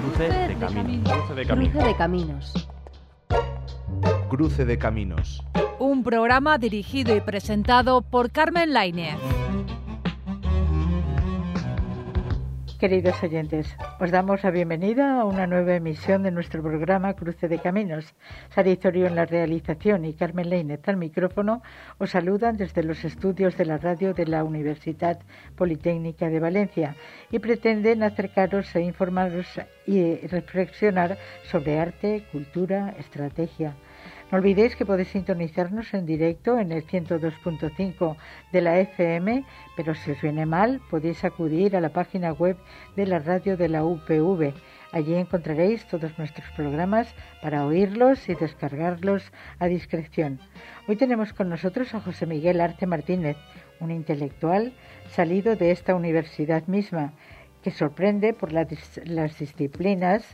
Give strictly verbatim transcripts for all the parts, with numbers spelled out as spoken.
Cruce de caminos. Cruce de caminos. Cruce de caminos. Cruce de caminos. Un programa dirigido y presentado por Carmen Lainez. Queridos oyentes, os damos la bienvenida a una nueva emisión de nuestro programa Cruce de Caminos. Sara Izorio en la realización y Carmen Lainez al micrófono os saludan desde los estudios de la radio de la Universidad Politécnica de Valencia y pretenden acercaros e informaros y reflexionar sobre arte, cultura, estrategia. No olvidéis que podéis sintonizarnos en directo en el ciento dos punto cinco de la F M, pero si os viene mal podéis acudir a la página web de la radio de la U P V. Allí encontraréis todos nuestros programas para oírlos y descargarlos a discreción. Hoy tenemos con nosotros a José Miguel Arte Martínez, un intelectual salido de esta universidad misma, que sorprende por la, las disciplinas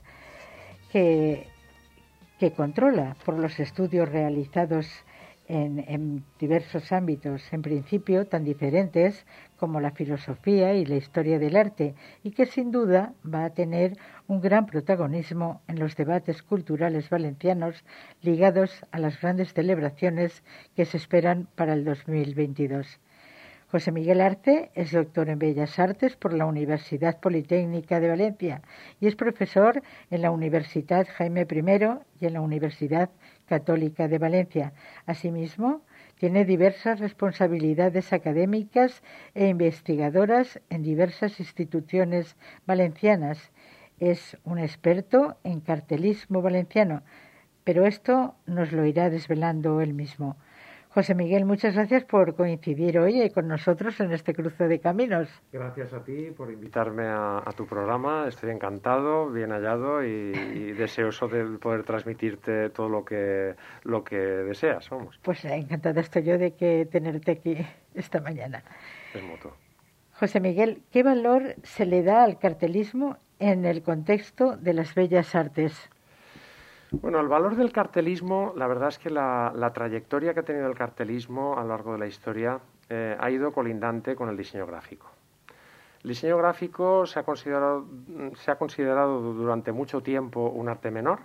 que... que controla por los estudios realizados en, en diversos ámbitos, en principio tan diferentes como la filosofía y la historia del arte, y que sin duda va a tener un gran protagonismo en los debates culturales valencianos ligados a las grandes celebraciones que se esperan para el dos mil veintidós. José Miguel Arte es doctor en Bellas Artes por la Universidad Politécnica de Valencia y es profesor en la Universidad Jaime primero y en la Universidad Católica de Valencia. Asimismo, tiene diversas responsabilidades académicas e investigadoras en diversas instituciones valencianas. Es un experto en cartelismo valenciano, pero esto nos lo irá desvelando él mismo. José Miguel, muchas gracias por coincidir hoy con nosotros en este cruce de caminos. Gracias a ti por invitarme a, a tu programa. Estoy encantado, bien hallado y, y deseoso de poder transmitirte todo lo que lo que deseas. Vamos. Pues encantada estoy yo de que tenerte aquí esta mañana. Es mutuo. José Miguel, ¿qué valor se le da al cartelismo en el contexto de las bellas artes? Bueno, el valor del cartelismo, la verdad es que la, la trayectoria que ha tenido el cartelismo a lo largo de la historia eh, ha ido colindante con el diseño gráfico. El diseño gráfico se ha considerado, se ha considerado durante mucho tiempo un arte menor,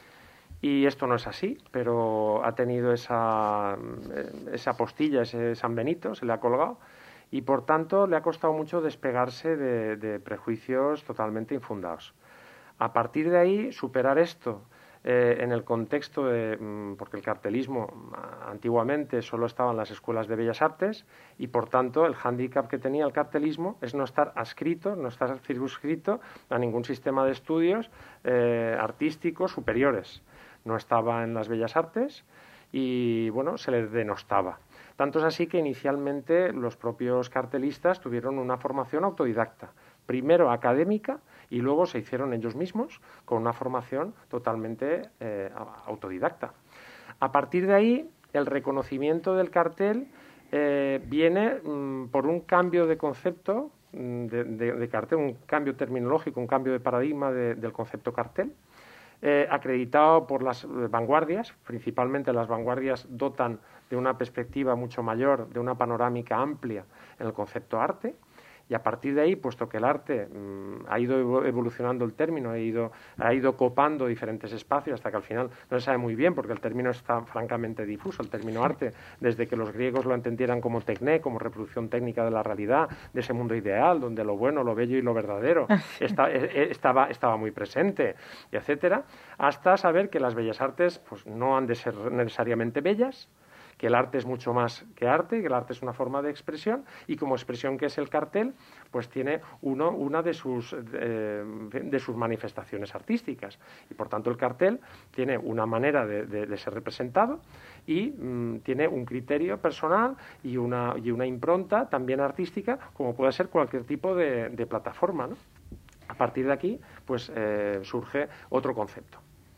y esto no es así, pero ha tenido esa, esa postilla, ese San Benito, se le ha colgado, y por tanto le ha costado mucho despegarse de, de prejuicios totalmente infundados. A partir de ahí, superar esto, Eh, en el contexto de, porque el cartelismo antiguamente solo estaba en las escuelas de bellas artes y por tanto el hándicap que tenía el cartelismo es no estar adscrito, no estar circunscrito a ningún sistema de estudios eh, artísticos superiores. No estaba en las bellas artes y bueno, se le denostaba. Tanto es así que inicialmente los propios cartelistas tuvieron una formación autodidacta, primero académica y luego se hicieron ellos mismos con una formación totalmente eh, autodidacta. A partir de ahí, el reconocimiento del cartel eh, viene mmm, por un cambio de concepto de, de, de cartel, un cambio terminológico, un cambio de paradigma de, del concepto cartel, eh, acreditado por las vanguardias. Principalmente las vanguardias dotan de una perspectiva mucho mayor, de una panorámica amplia en el concepto arte. Y a partir de ahí, puesto que el arte mmm, ha ido evolucionando el término, ha ido, ha ido copando diferentes espacios hasta que al final no se sabe muy bien, porque el término está francamente difuso, el término arte, desde que los griegos lo entendieran como tecné, como reproducción técnica de la realidad, de ese mundo ideal, donde lo bueno, lo bello y lo verdadero está, estaba, estaba muy presente, etcétera, hasta saber que las bellas artes pues, no han de ser necesariamente bellas, que el arte es mucho más que arte, que el arte es una forma de expresión y como expresión que es el cartel, pues tiene uno, una de sus, eh, de sus manifestaciones artísticas y por tanto el cartel tiene una manera de, de, de ser representado y mmm, tiene un criterio personal y una, y una impronta también artística como puede ser cualquier tipo de, de plataforma, ¿no? A partir de aquí pues eh, surge otro concepto.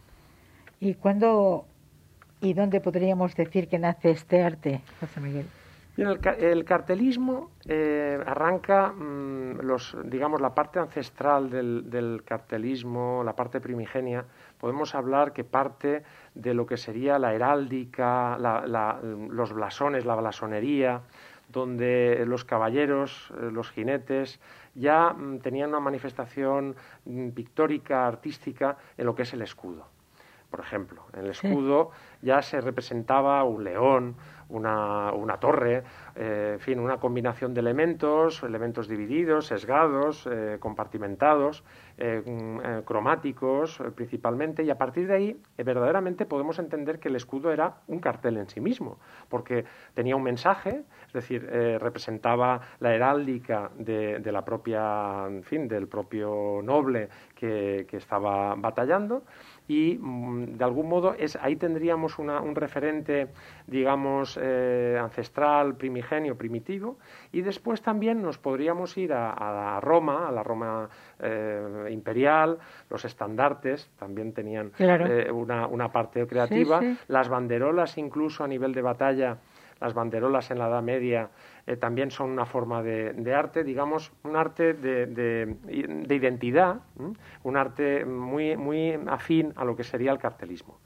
¿Y cuándo y dónde podríamos decir que nace este arte, José Miguel? Bien, el, el cartelismo eh, arranca, mmm, los, digamos, la parte ancestral del, del cartelismo, la parte primigenia. Podemos hablar que parte de lo que sería la heráldica, la, la, los blasones, la blasonería, donde los caballeros, los jinetes, ya mm, tenían una manifestación mm, pictórica, artística, en lo que es el escudo. Por ejemplo, en el escudo sí. ya se representaba un león, una, una torre, eh, en fin, una combinación de elementos, elementos divididos, sesgados, eh, compartimentados, eh, eh, cromáticos eh, principalmente, y a partir de ahí eh, verdaderamente podemos entender que el escudo era un cartel en sí mismo, porque tenía un mensaje, es decir, eh, representaba la heráldica de, de la propia, en fin, del propio noble que, que estaba batallando, y de algún modo es, ahí tendríamos una, un referente, digamos, eh, ancestral, primigenio, primitivo, y después también nos podríamos ir a, a Roma, a la Roma eh, imperial, los estandartes también tenían claro. eh, una, una parte creativa, sí, sí. las banderolas incluso a nivel de batalla, las banderolas en la Edad Media eh, también son una forma de, de arte, digamos, un arte de, de, de identidad, ¿eh? un arte muy, muy afín a lo que sería el cartelismo.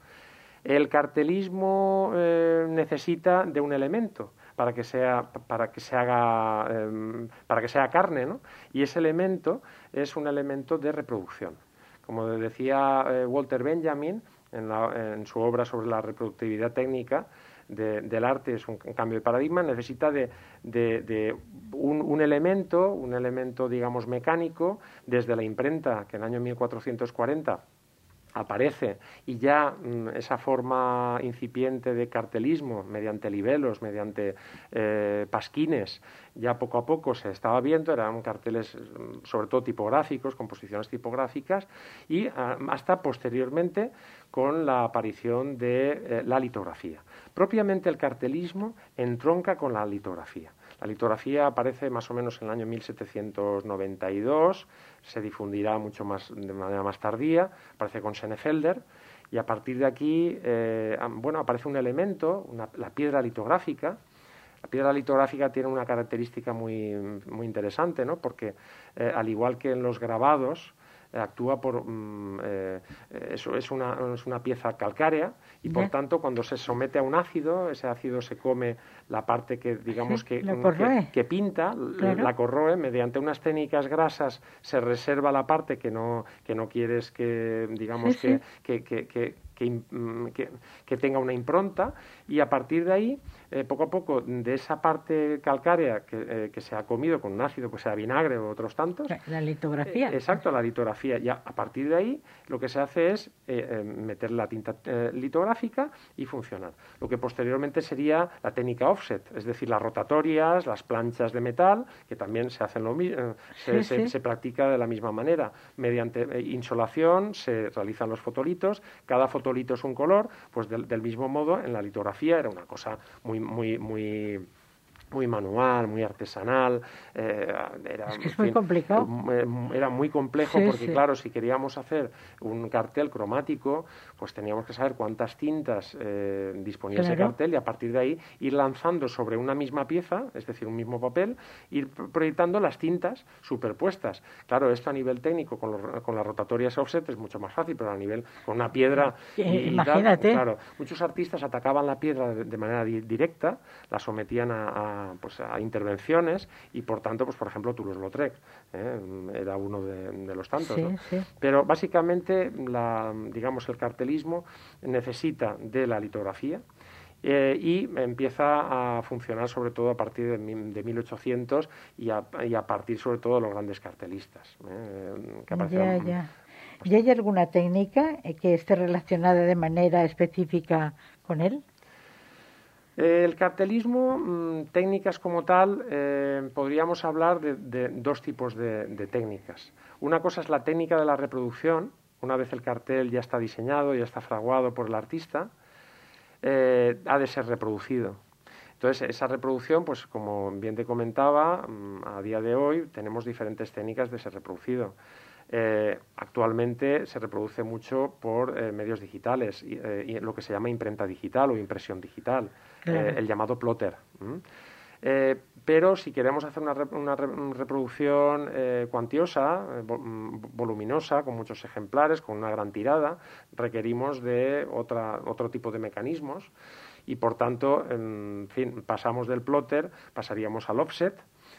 El cartelismo eh, necesita de un elemento para que sea, para que se haga, eh, para que sea carne, ¿no? Y ese elemento es un elemento de reproducción. Como decía eh, Walter Benjamin en, la, en su obra sobre la reproductividad técnica, De, del arte es un, un cambio de paradigma, necesita de, de, de un, un elemento, un elemento, digamos, mecánico, desde la imprenta, que en el año mil cuatrocientos cuarenta aparece, y ya mmm, esa forma incipiente de cartelismo, mediante libelos, mediante eh, pasquines, ya poco a poco se estaba viendo, eran carteles sobre todo tipográficos, composiciones tipográficas, y ah, hasta posteriormente con la aparición de eh, la litografía. Propiamente el cartelismo entronca con la litografía. La litografía aparece más o menos en el año mil setecientos noventa y dos, se difundirá mucho más de manera más tardía, aparece con Senefelder, y a partir de aquí, eh, bueno, aparece un elemento, una, la piedra litográfica. La piedra litográfica tiene una característica muy, muy interesante, ¿no? Porque eh, al igual que en los grabados, actúa por mm, eh, eso es una, es una pieza calcárea y por tanto cuando se somete a un ácido, ese ácido se come la parte que digamos que, que, que pinta, claro. la corroe, mediante unas técnicas grasas se reserva la parte que no que no quieres que digamos sí, que, sí. que, que, que Que, que, que tenga una impronta, y a partir de ahí, eh, poco a poco, de esa parte calcárea que, eh, que se ha comido con un ácido, pues sea vinagre o otros tantos. La litografía. Eh, exacto, la litografía. Y a, a partir de ahí, lo que se hace es eh, eh, meter la tinta eh, litográfica y funcionar. Lo que posteriormente sería la técnica offset, es decir, las rotatorias, las planchas de metal, que también se hacen lo mismo, eh, se, sí, se, sí. se practica de la misma manera. Mediante eh, insolación se realizan los fotolitos, cada fotolito es un color, pues del, del mismo modo en la litografía era una cosa muy muy muy muy manual, muy artesanal, eh, era, es que es en muy fin, complicado. Era muy complejo sí, porque, sí. claro, si queríamos hacer un cartel cromático, pues teníamos que saber cuántas tintas eh, disponía claro. ese cartel y a partir de ahí ir lanzando sobre una misma pieza, es decir, un mismo papel, ir proyectando las tintas superpuestas. Claro, esto a nivel técnico con, los, con las rotatorias offset es mucho más fácil, pero a nivel con una piedra... Y, Imagínate. Y tal, claro, muchos artistas atacaban la piedra de, de manera di- directa, la sometían a, a pues a intervenciones y por tanto pues por ejemplo Toulouse-Lautrec ¿eh? era uno de, de los tantos sí, ¿no? sí. Pero básicamente la, digamos el cartelismo necesita de la litografía eh, y empieza a funcionar sobre todo a partir de, de mil ochocientos y a, y a partir sobre todo de los grandes cartelistas ¿eh? que ya, ya. ¿Y hay alguna técnica que esté relacionada de manera específica con él? El cartelismo, mmm, técnicas como tal, eh, podríamos hablar de, de dos tipos de, de técnicas. Una cosa es la técnica de la reproducción, una vez el cartel ya está diseñado, ya está fraguado por el artista, eh, ha de ser reproducido. Entonces, esa reproducción, pues como bien te comentaba, mmm, a día de hoy tenemos diferentes técnicas de ser reproducido. Eh, actualmente se reproduce mucho por eh, medios digitales, y, eh, y lo que se llama imprenta digital o impresión digital, claro. eh, el llamado plotter. ¿Mm? Eh, pero si queremos hacer una, rep- una re- reproducción eh, cuantiosa, eh, voluminosa, con muchos ejemplares, con una gran tirada, requerimos de otra, otro tipo de mecanismos y, por tanto, en fin, pasamos del plotter, pasaríamos al offset,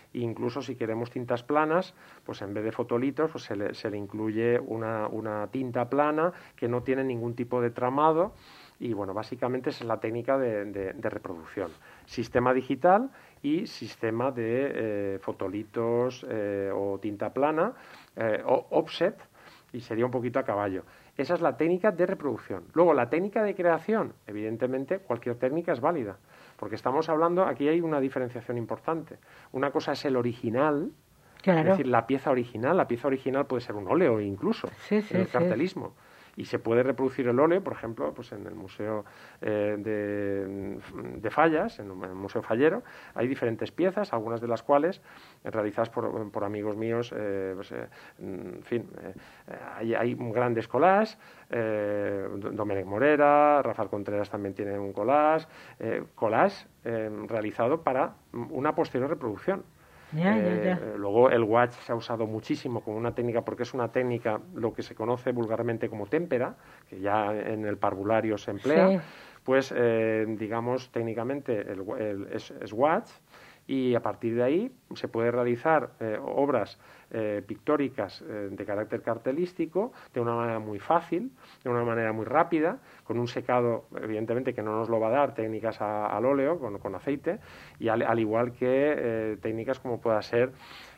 Incluso si queremos tintas planas, pues en vez de fotolitos, pues se le, se le incluye una, una tinta plana que no tiene ningún tipo de tramado. Y bueno, básicamente esa es la técnica de, de, de reproducción. Sistema digital y sistema de eh, fotolitos eh, o tinta plana eh, o offset, y sería un poquito a caballo. Esa es la técnica de reproducción. Luego, la técnica de creación, evidentemente, cualquier técnica es válida, porque estamos hablando, aquí hay una diferenciación importante. Una cosa es el original, claro. Es decir, la pieza original. La pieza original puede ser un óleo incluso, sí, sí, en el sí. cartelismo. Y se puede reproducir el óleo, por ejemplo, pues en el Museo eh, de, de Fallas, en el Museo Fallero, hay diferentes piezas, algunas de las cuales eh, realizadas por, por amigos míos, eh, pues, eh, en fin, eh, hay, hay grandes collages, eh, Domènec Morera, Rafael Contreras también tiene un collage, eh, collage eh, realizado para una posterior reproducción. Ya, eh, ya, ya. Luego el watch se ha usado muchísimo como una técnica, porque es una técnica, lo que se conoce vulgarmente como témpera, que ya en el parvulario se emplea, sí. Pues eh, digamos técnicamente el, el, es, es watch, y a partir de ahí se puede realizar eh, obras eh, pictóricas eh, de carácter cartelístico de una manera muy fácil, de una manera muy rápida, con un secado, evidentemente, que no nos lo va a dar técnicas a, al óleo, con, con aceite, y al, al igual que eh, técnicas como pueda ser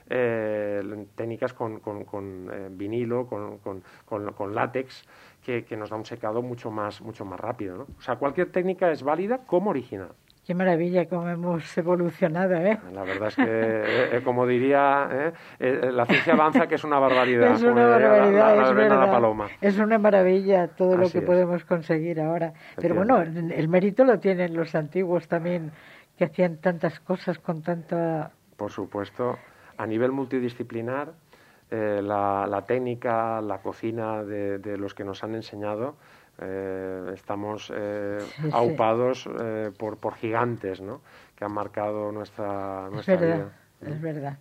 eh, técnicas con, con, con eh, vinilo, con, con, con, con látex, que, que nos da un secado mucho más, mucho más rápido, ¿no? O sea, cualquier técnica es válida como original. Qué maravilla cómo hemos evolucionado, ¿eh? La verdad es que, eh, como diría, eh, eh, la ciencia avanza, que es una barbaridad. Es una barbaridad, la, la, es verdad. La paloma. Es una maravilla todo Así lo que es. podemos conseguir ahora. Pero bueno, el mérito lo tienen los antiguos también, que hacían tantas cosas con tanta... Por supuesto. A nivel multidisciplinar, eh, la, la técnica, la cocina de, de los que nos han enseñado... Eh, estamos eh, sí, aupados eh, por, por gigantes, ¿no?, que han marcado nuestra, nuestra es verdad, vida. Es verdad.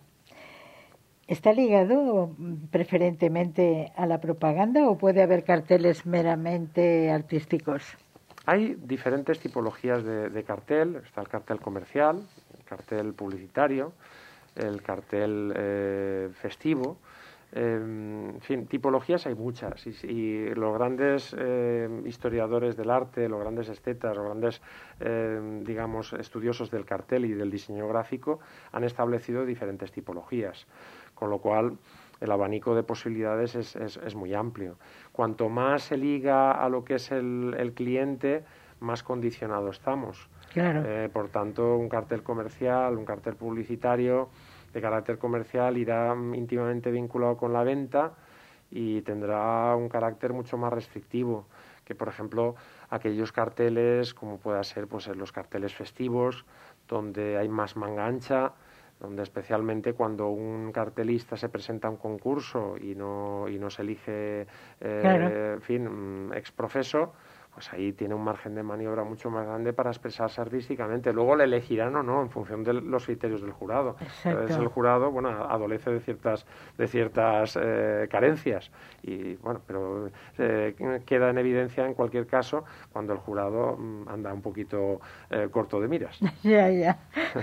¿Está ligado preferentemente a la propaganda o puede haber carteles meramente artísticos? Hay diferentes tipologías de, de cartel. Está el cartel comercial, el cartel publicitario, el cartel eh, festivo. Eh, en fin, tipologías hay muchas, y, y los grandes eh, historiadores del arte, los grandes estetas, los grandes, eh, digamos, estudiosos del cartel y del diseño gráfico han establecido diferentes tipologías, con lo cual el abanico de posibilidades es, es, es muy amplio. Cuanto más se liga a lo que es el, el cliente, más condicionado estamos. Claro. Eh, por tanto, un cartel comercial, un cartel publicitario de carácter comercial irá íntimamente vinculado con la venta y tendrá un carácter mucho más restrictivo que, por ejemplo, aquellos carteles como pueda ser pues los carteles festivos, donde hay más manga ancha, donde especialmente cuando un cartelista se presenta a un concurso y no y no se elige eh, claro. en fin, ex profeso, pues ahí tiene un margen de maniobra mucho más grande para expresarse artísticamente. Luego le elegirán o no en función de los criterios del jurado. Entonces el jurado, bueno, adolece de ciertas de ciertas eh, carencias, y bueno, pero eh, queda en evidencia en cualquier caso cuando el jurado mm, anda un poquito eh, corto de miras. Ya, ya.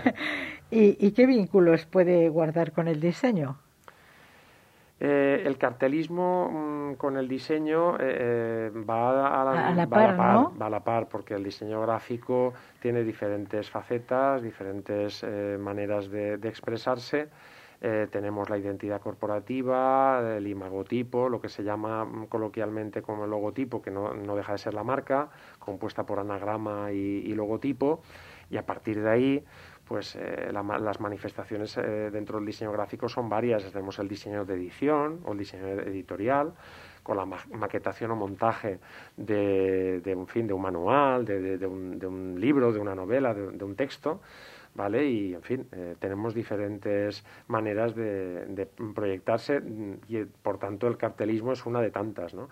¿Y, ¿Y qué vínculos puede guardar con el diseño? Eh, el cartelismo mmm, con el diseño eh, va, a la, a la va, par, a la par, ¿no? va a la par, porque el diseño gráfico tiene diferentes facetas, diferentes eh, maneras de, de expresarse. Eh, tenemos la identidad corporativa, el imagotipo, lo que se llama coloquialmente como el logotipo, que no, no deja de ser la marca, compuesta por anagrama y, y logotipo, y a partir de ahí pues eh, la, las manifestaciones eh, dentro del diseño gráfico son varias. Tenemos el diseño de edición o el diseño editorial, con la ma maquetación o montaje de, de, un, fin, de un manual, de, de, de, un, de un libro, de una novela, de, de un texto, ¿vale? Y, en fin, eh, tenemos diferentes maneras de, de proyectarse y, por tanto, el cartelismo es una de tantas, ¿no?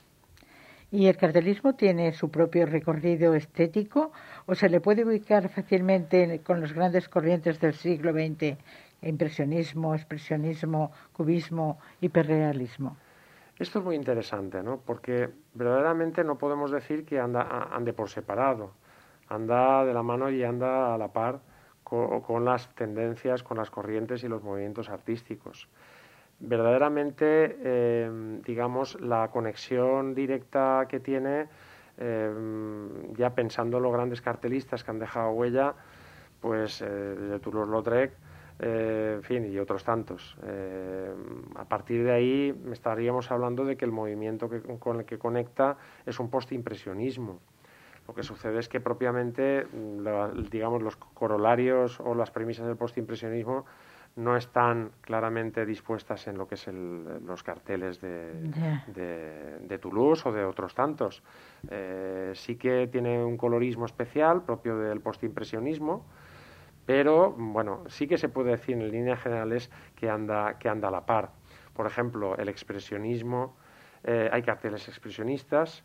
¿Y el cartelismo tiene su propio recorrido estético o se le puede ubicar fácilmente con los grandes corrientes del siglo veinte, impresionismo, expresionismo, cubismo, hiperrealismo? Esto es muy interesante, ¿no? Porque verdaderamente no podemos decir que anda, ande por separado. Anda de la mano y anda a la par con, con las tendencias, con las corrientes y los movimientos artísticos. Verdaderamente, eh, digamos, la conexión directa que tiene, eh, ya pensando en los grandes cartelistas que han dejado huella, pues eh, desde Toulouse-Lautrec, eh, en fin, y otros tantos. Eh, a partir de ahí estaríamos hablando de que el movimiento que, con el que conecta es un postimpresionismo. Lo que sucede es que propiamente, la, digamos, los corolarios o las premisas del postimpresionismo no están claramente dispuestas en lo que es el, los carteles de, yeah. de, de Toulouse o de otros tantos. Eh, sí que tiene un colorismo especial propio del postimpresionismo, pero bueno, sí que se puede decir en líneas generales que anda, que anda a la par. Por ejemplo, el expresionismo, eh, hay carteles expresionistas,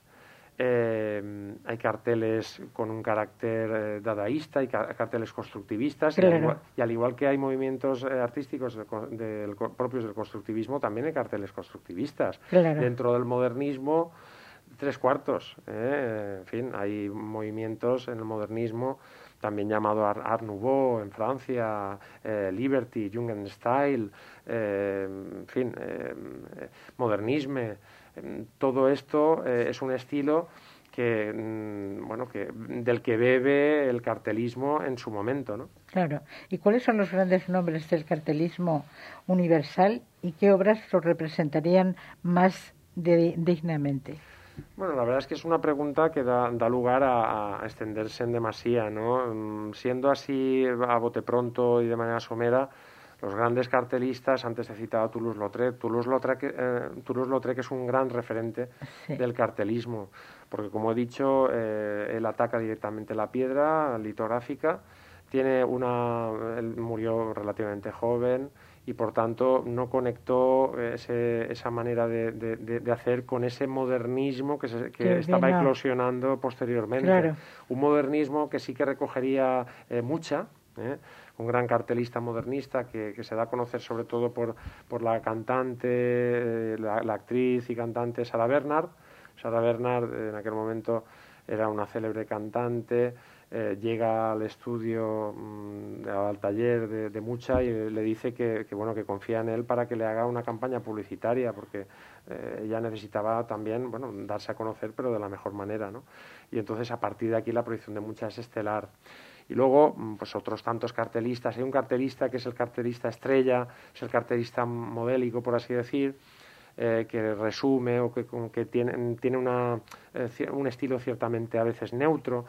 Eh, hay carteles con un carácter eh, dadaísta, hay ca carteles constructivistas, claro. y, al igual, y al igual que hay movimientos eh, artísticos de, de, de, propios del constructivismo, también hay carteles constructivistas. Claro. Dentro del modernismo, tres cuartos. Eh, en fin, hay movimientos en el modernismo, también llamado Art, Art Nouveau en Francia, eh, Liberty, Jugendstil, eh, en fin, eh, modernisme. Todo esto eh, es un estilo que, mm, bueno, que del que bebe el cartelismo en su momento, ¿no? Claro. ¿Y cuáles son los grandes nombres del cartelismo universal y qué obras lo representarían más de, dignamente? Bueno, la verdad es que es una pregunta que da, da lugar a, a extenderse en demasía, ¿no? Siendo así a bote pronto y de manera somera, los grandes cartelistas, antes he citado a Toulouse-Lautrec, Toulouse-Lautrec eh, Toulouse-Lautrec es un gran referente sí. del cartelismo, porque como he dicho, eh, él ataca directamente la piedra litográfica, tiene una, él murió relativamente joven y por tanto no conectó ese, esa manera de, de, de hacer con ese modernismo que, se, que estaba bien, eclosionando posteriormente. Claro. Un modernismo que sí que recogería eh, mucha, ¿eh? un gran cartelista modernista que, que se da a conocer sobre todo por, por la cantante, la, la actriz y cantante Sarah Bernhardt. Sarah Bernhardt en aquel momento era una célebre cantante, eh, llega al estudio, mmm, al taller de, de Mucha y le dice que, que, bueno, que confía en él para que le haga una campaña publicitaria, porque eh, ella necesitaba también, bueno, darse a conocer, pero de la mejor manera, ¿no? Y entonces a partir de aquí la proyección de Mucha es estelar. Y luego, pues otros tantos cartelistas. Hay un cartelista que es el cartelista estrella, es el cartelista modélico, por así decir, eh, que resume o que, que tiene, tiene una, eh, un estilo ciertamente a veces neutro.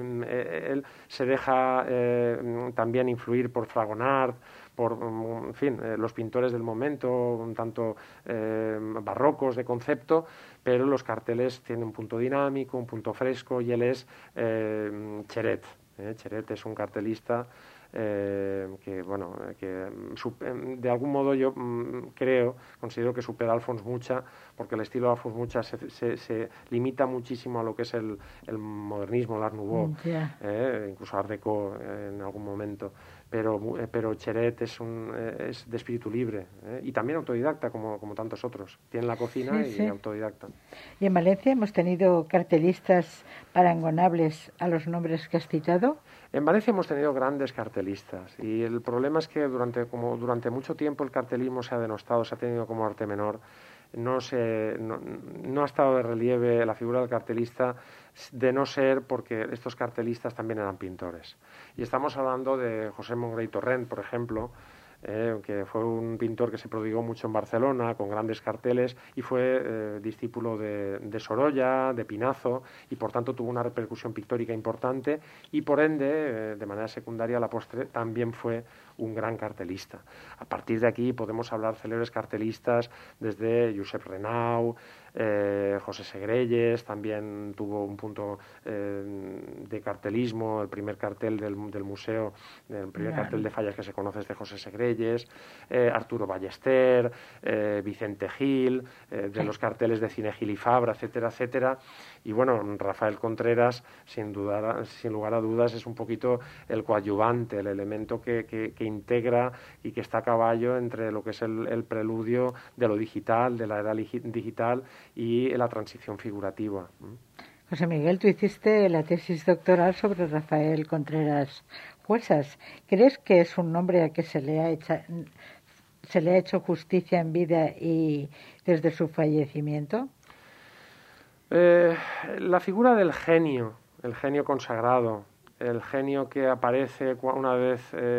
Eh, él se deja eh, también influir por Fragonard, por, en fin, eh, los pintores del momento, un tanto eh, barrocos de concepto, pero los carteles tienen un punto dinámico, un punto fresco, y él es eh, Cheret. Eh, Cheret es un cartelista eh, que, bueno, que de algún modo yo mm, creo, considero que supera a Alfons Mucha, porque el estilo de Alfons Mucha se, se, se limita muchísimo a lo que es el, el modernismo, el Art Nouveau, yeah. eh, incluso Art Deco eh, en algún momento. Pero, pero Cheret es, un, es de espíritu libre ¿eh? y también autodidacta, como, como tantos otros. Tiene la cocina sí, y sí. autodidacta. ¿Y en Valencia hemos tenido cartelistas parangonables a los nombres que has citado? En Valencia hemos tenido grandes cartelistas y el problema es que durante, como durante mucho tiempo el cartelismo se ha denostado, se ha tenido como arte menor. No, se, no, no ha estado de relieve la figura del cartelista, de no ser porque estos cartelistas también eran pintores. Y estamos hablando de José Mongrell Torrent, por ejemplo, eh, que fue un pintor que se prodigó mucho en Barcelona, con grandes carteles, y fue eh, discípulo de, de Sorolla, de Pinazo, y por tanto tuvo una repercusión pictórica importante, y por ende, eh, de manera secundaria, a la postre, también fue un gran cartelista. A partir de aquí podemos hablar célebres cartelistas desde Josep Renau, eh, José Segrelles, también tuvo un punto eh, de cartelismo, el primer cartel del, del museo, el primer yeah. cartel de fallas que se conoce es de José Segrelles, eh, Arturo Ballester, eh, Vicente Gil, eh, de los carteles de Cine Gil y Fabra, etcétera, etcétera. Y bueno, Rafael Contreras, sin dudar, sin lugar a dudas, es un poquito el coadyuvante, el elemento que, que, que integra y que está a caballo entre lo que es el, el preludio de lo digital, de la era digital y la transición figurativa. José Miguel, tú hiciste la tesis doctoral sobre Rafael Contreras Cuesas, ¿crees que es un nombre al que se le ha hecho, se le ha hecho justicia en vida y desde su fallecimiento? Eh, la figura del genio, el genio consagrado, el genio que aparece una vez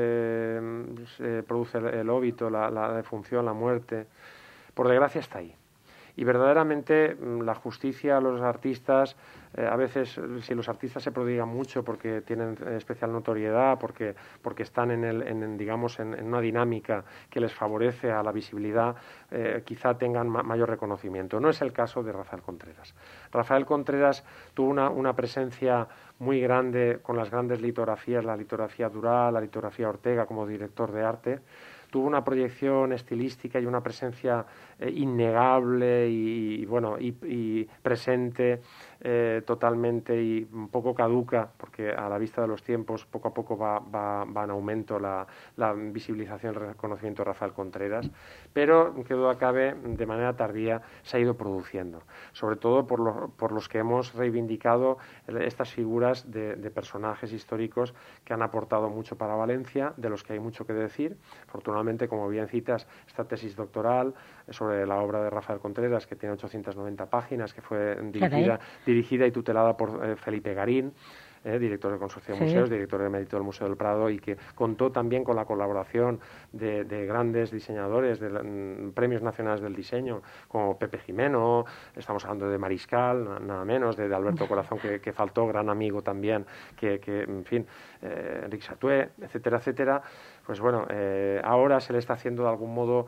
eh, se produce el, el óbito, la, la defunción, la muerte, por desgracia está ahí. Y verdaderamente la justicia a los artistas, eh, a veces si los artistas se prodigan mucho porque tienen especial notoriedad, porque, porque están en, el, en digamos en, en una dinámica que les favorece a la visibilidad, eh, quizá tengan ma- mayor reconocimiento. No es el caso de Rafael Contreras. Rafael Contreras tuvo una, una presencia muy grande con las grandes litografías, la litografía Dural, la litografía Ortega como director de arte. Tuvo una proyección estilística y una presencia eh, innegable y, y bueno y, y presente eh, totalmente y un poco caduca, porque a la vista de los tiempos poco a poco va, va, va en aumento la, la visibilización y el reconocimiento de Rafael Contreras, pero que duda cabe, de manera tardía se ha ido produciendo, sobre todo por, lo, por los que hemos reivindicado estas figuras de, de personajes históricos que han aportado mucho para Valencia, de los que hay mucho que decir. Afortunadamente, como bien citas, esta tesis doctoral sobre la obra de Rafael Contreras, que tiene ochocientas noventa páginas, que fue dirigida, dirigida y tutelada por eh, Felipe Garín, eh, director del Consorcio de sí. Museos, director de mérito del Museo del Prado, y que contó también con la colaboración de, de grandes diseñadores de mm, premios nacionales del diseño, como Pepe Jimeno, estamos hablando de Mariscal, nada menos, de, de Alberto Corazón, que, que faltó, gran amigo también, que, que en fin, eh, Enrique Satué, etcétera, etcétera. Pues bueno, eh, ahora se le está haciendo de algún modo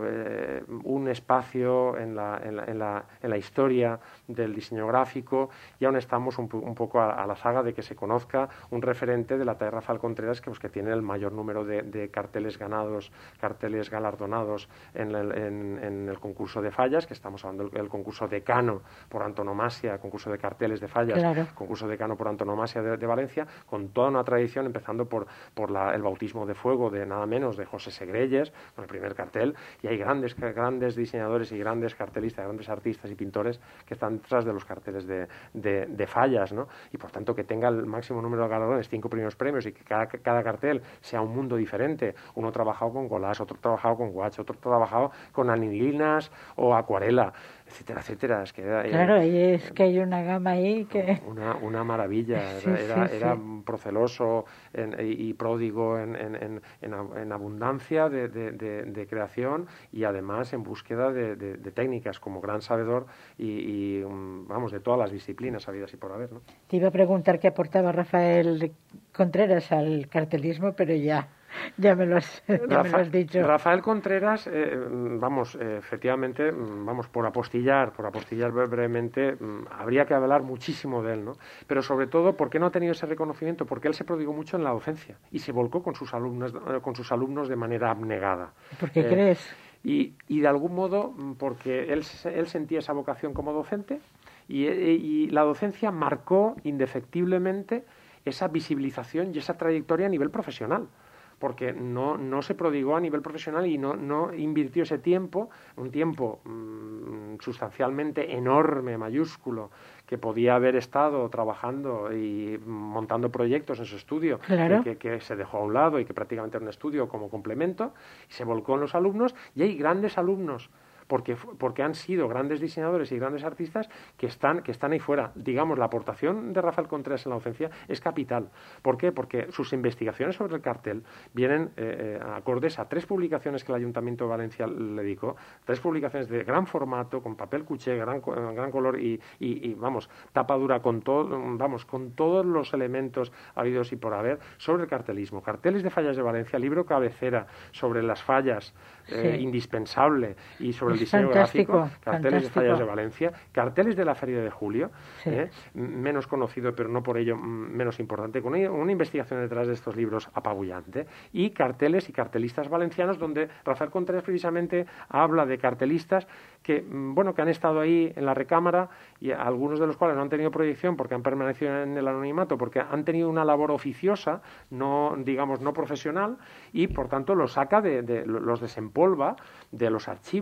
eh, un espacio en la, en, la, en, la, en la historia del diseño gráfico, y aún estamos un, un poco a, a la saga de que se conozca un referente de la talla de Rafael Contreras, que, pues, que tiene el mayor número de, de carteles ganados, carteles galardonados en el, en, en el concurso de fallas, que estamos hablando del concurso decano por antonomasia, concurso de carteles de fallas, claro. Concurso decano por antonomasia de, de Valencia, con toda una tradición, empezando por, por la, el bautismo de fuego de nada menos de José Segrelles, con el primer cartel, y hay grandes, grandes diseñadores y grandes cartelistas, grandes artistas y pintores que están detrás de los carteles de, de, de fallas, ¿no? Y por tanto que tenga el máximo número de galardones, cinco primeros premios, y que cada, cada cartel sea un mundo diferente. Uno ha trabajado con collage, otro ha trabajado con gouache, otro ha trabajado con anilinas o acuarela, etcétera, etcétera. Es que era, claro, era, y es que hay una gama ahí que... Una, una maravilla, sí, era, sí, era sí. proceloso en, y, y pródigo en, en, en, en abundancia de, de, de, de creación, y además en búsqueda de, de, de técnicas, como gran sabedor y, y, vamos, de todas las disciplinas habidas y por haber, ¿no? Te iba a preguntar qué aportaba Rafael Contreras al cartelismo, pero ya... Ya me lo has, ya Rafa, me lo has dicho. Rafael Contreras, eh, vamos, eh, efectivamente, vamos, por apostillar, por apostillar brevemente, habría que hablar muchísimo de él, ¿no? Pero sobre todo, ¿por qué no ha tenido ese reconocimiento? Porque él se prodigó mucho en la docencia y se volcó con sus alumnos, con sus alumnos de manera abnegada. ¿Por qué eh, crees? Y, y de algún modo, porque él, él sentía esa vocación como docente, y, y la docencia marcó indefectiblemente esa visibilización y esa trayectoria a nivel profesional, porque no, no se prodigó a nivel profesional y no, no invirtió ese tiempo, un tiempo mmm, sustancialmente enorme, mayúsculo, que podía haber estado trabajando y montando proyectos en su estudio, claro. que, que, que se dejó a un lado y que prácticamente era un estudio como complemento, y se volcó en los alumnos, y hay grandes alumnos, porque, porque han sido grandes diseñadores y grandes artistas que están, que están ahí fuera. Digamos, la aportación de Rafael Contreras en la docencia es capital. ¿Por qué? Porque sus investigaciones sobre el cartel vienen eh, acordes a tres publicaciones que el Ayuntamiento de Valencia le dedicó, tres publicaciones de gran formato, con papel cuché, gran, gran color y, y, y, vamos, tapa dura, con, todo, vamos, con todos los elementos habidos y por haber sobre el cartelismo. Carteles de fallas de Valencia, libro cabecera sobre las fallas, eh, sí. indispensable, y sobre el diseño fantástico, gráfico, carteles fantástico. de fallas de Valencia, carteles de la Feria de Julio, sí. eh, menos conocido pero no por ello menos importante, con una, una investigación detrás de estos libros apabullante, y carteles y cartelistas valencianos, donde Rafael Contreras precisamente habla de cartelistas que, bueno, que han estado ahí en la recámara, y algunos de los cuales no han tenido proyección porque han permanecido en el anonimato, porque han tenido una labor oficiosa, no, digamos, no profesional, y por tanto los saca de, de los desempolva de los archivos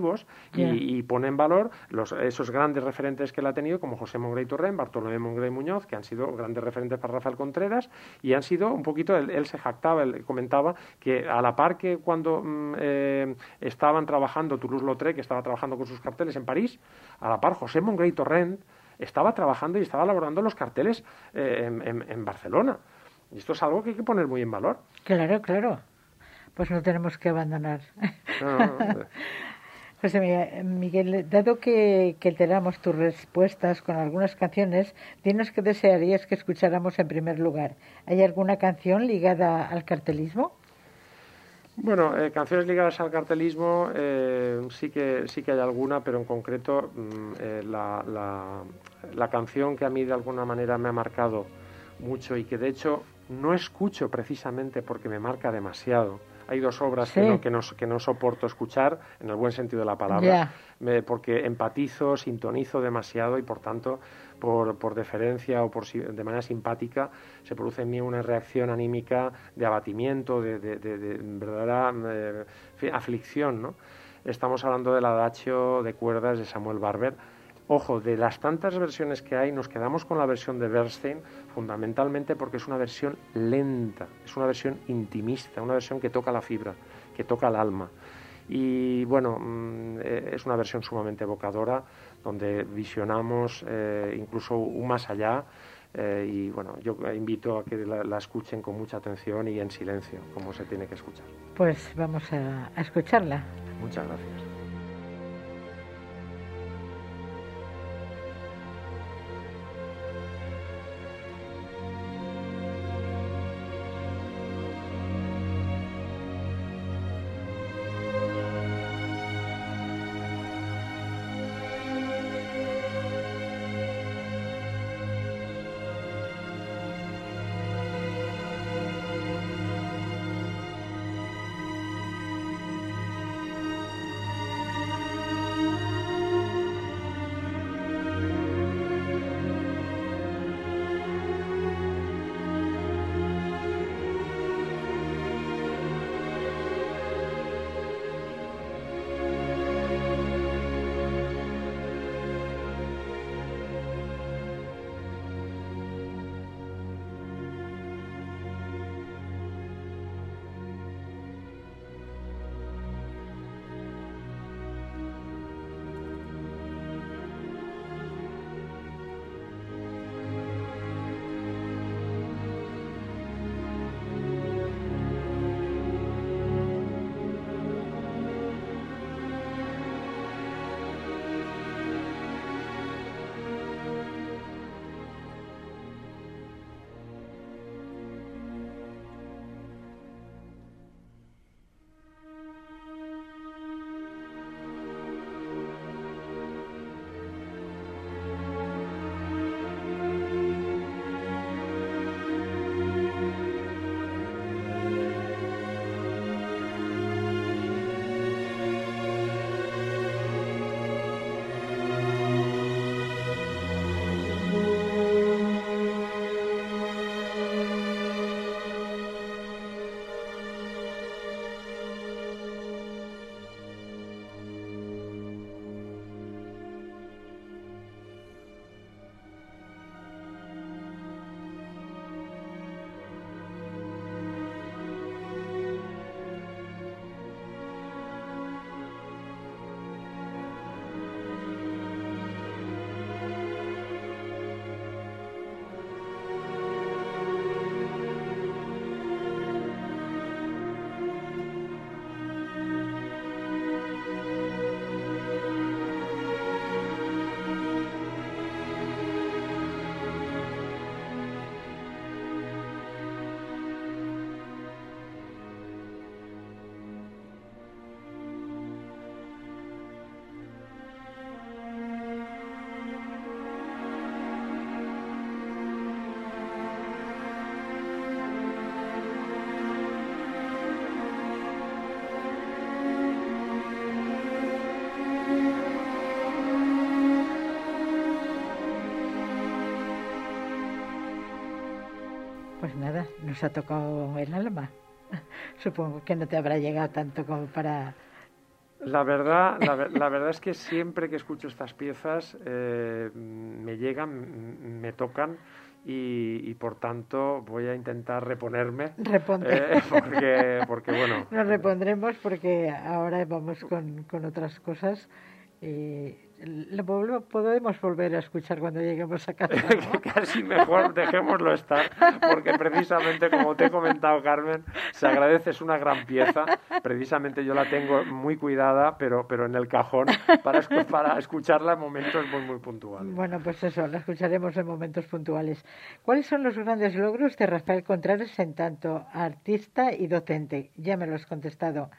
y, Yeah. y pone en valor los, esos grandes referentes que él ha tenido, como José Mongrey Torrent, Bartolomé Mongrey Muñoz, que han sido grandes referentes para Rafael Contreras, y han sido un poquito, él, él se jactaba, él comentaba que a la par que cuando mm, eh, estaban trabajando Toulouse-Lautrec, que estaba trabajando con sus carteles en París, a la par José Mongrey Torrent estaba trabajando y estaba elaborando los carteles eh, en, en, en Barcelona. Y esto es algo que hay que poner muy en valor. Claro, claro. Pues no tenemos que abandonar. No, no, no. José Miguel, dado que, que te damos tus respuestas con algunas canciones, dinos qué desearías que escucháramos en primer lugar. ¿Hay alguna canción ligada al cartelismo? Bueno, eh, canciones ligadas al cartelismo eh, sí que sí que hay alguna, pero en concreto mm, eh, la, la, la canción que a mí de alguna manera me ha marcado mucho y que de hecho no escucho precisamente porque me marca demasiado. Hay dos obras sí. que, no, que, no, que no soporto escuchar, en el buen sentido de la palabra, yeah. me, porque empatizo, sintonizo demasiado y por tanto, por, por deferencia o por, de manera simpática, se produce en mí una reacción anímica de abatimiento, de, de, de, de verdadera eh, aflicción, ¿no? Estamos hablando del adagio de cuerdas de Samuel Barber. Ojo, de las tantas versiones que hay, nos quedamos con la versión de Bernstein, fundamentalmente porque es una versión lenta, es una versión intimista, una versión que toca la fibra, que toca el alma. Y bueno, es una versión sumamente evocadora, donde visionamos eh, incluso un más allá. Eh, y bueno, yo invito a que la, la escuchen con mucha atención y en silencio, como se tiene que escuchar. Pues vamos a, a escucharla. Muchas gracias. Pues nada, nos ha tocado el alma. Supongo que no te habrá llegado tanto como para La verdad, la, la verdad es que siempre que escucho estas piezas eh, me llegan, me tocan y, y por tanto voy a intentar reponerme. Responde. Eh, porque, porque bueno. Nos repondremos porque ahora vamos con, con otras cosas. Y lo podemos volver a escuchar cuando lleguemos a casa, ¿no? Casi mejor dejémoslo estar, porque precisamente, como te he comentado, Carmen, se agradece, es una gran pieza. Precisamente yo la tengo muy cuidada, pero, pero en el cajón, para, para escucharla en momentos muy, muy puntuales. Bueno, pues eso, la escucharemos en momentos puntuales. ¿Cuáles son los grandes logros de Rafael Contreras en tanto artista y docente? Ya me lo has contestado.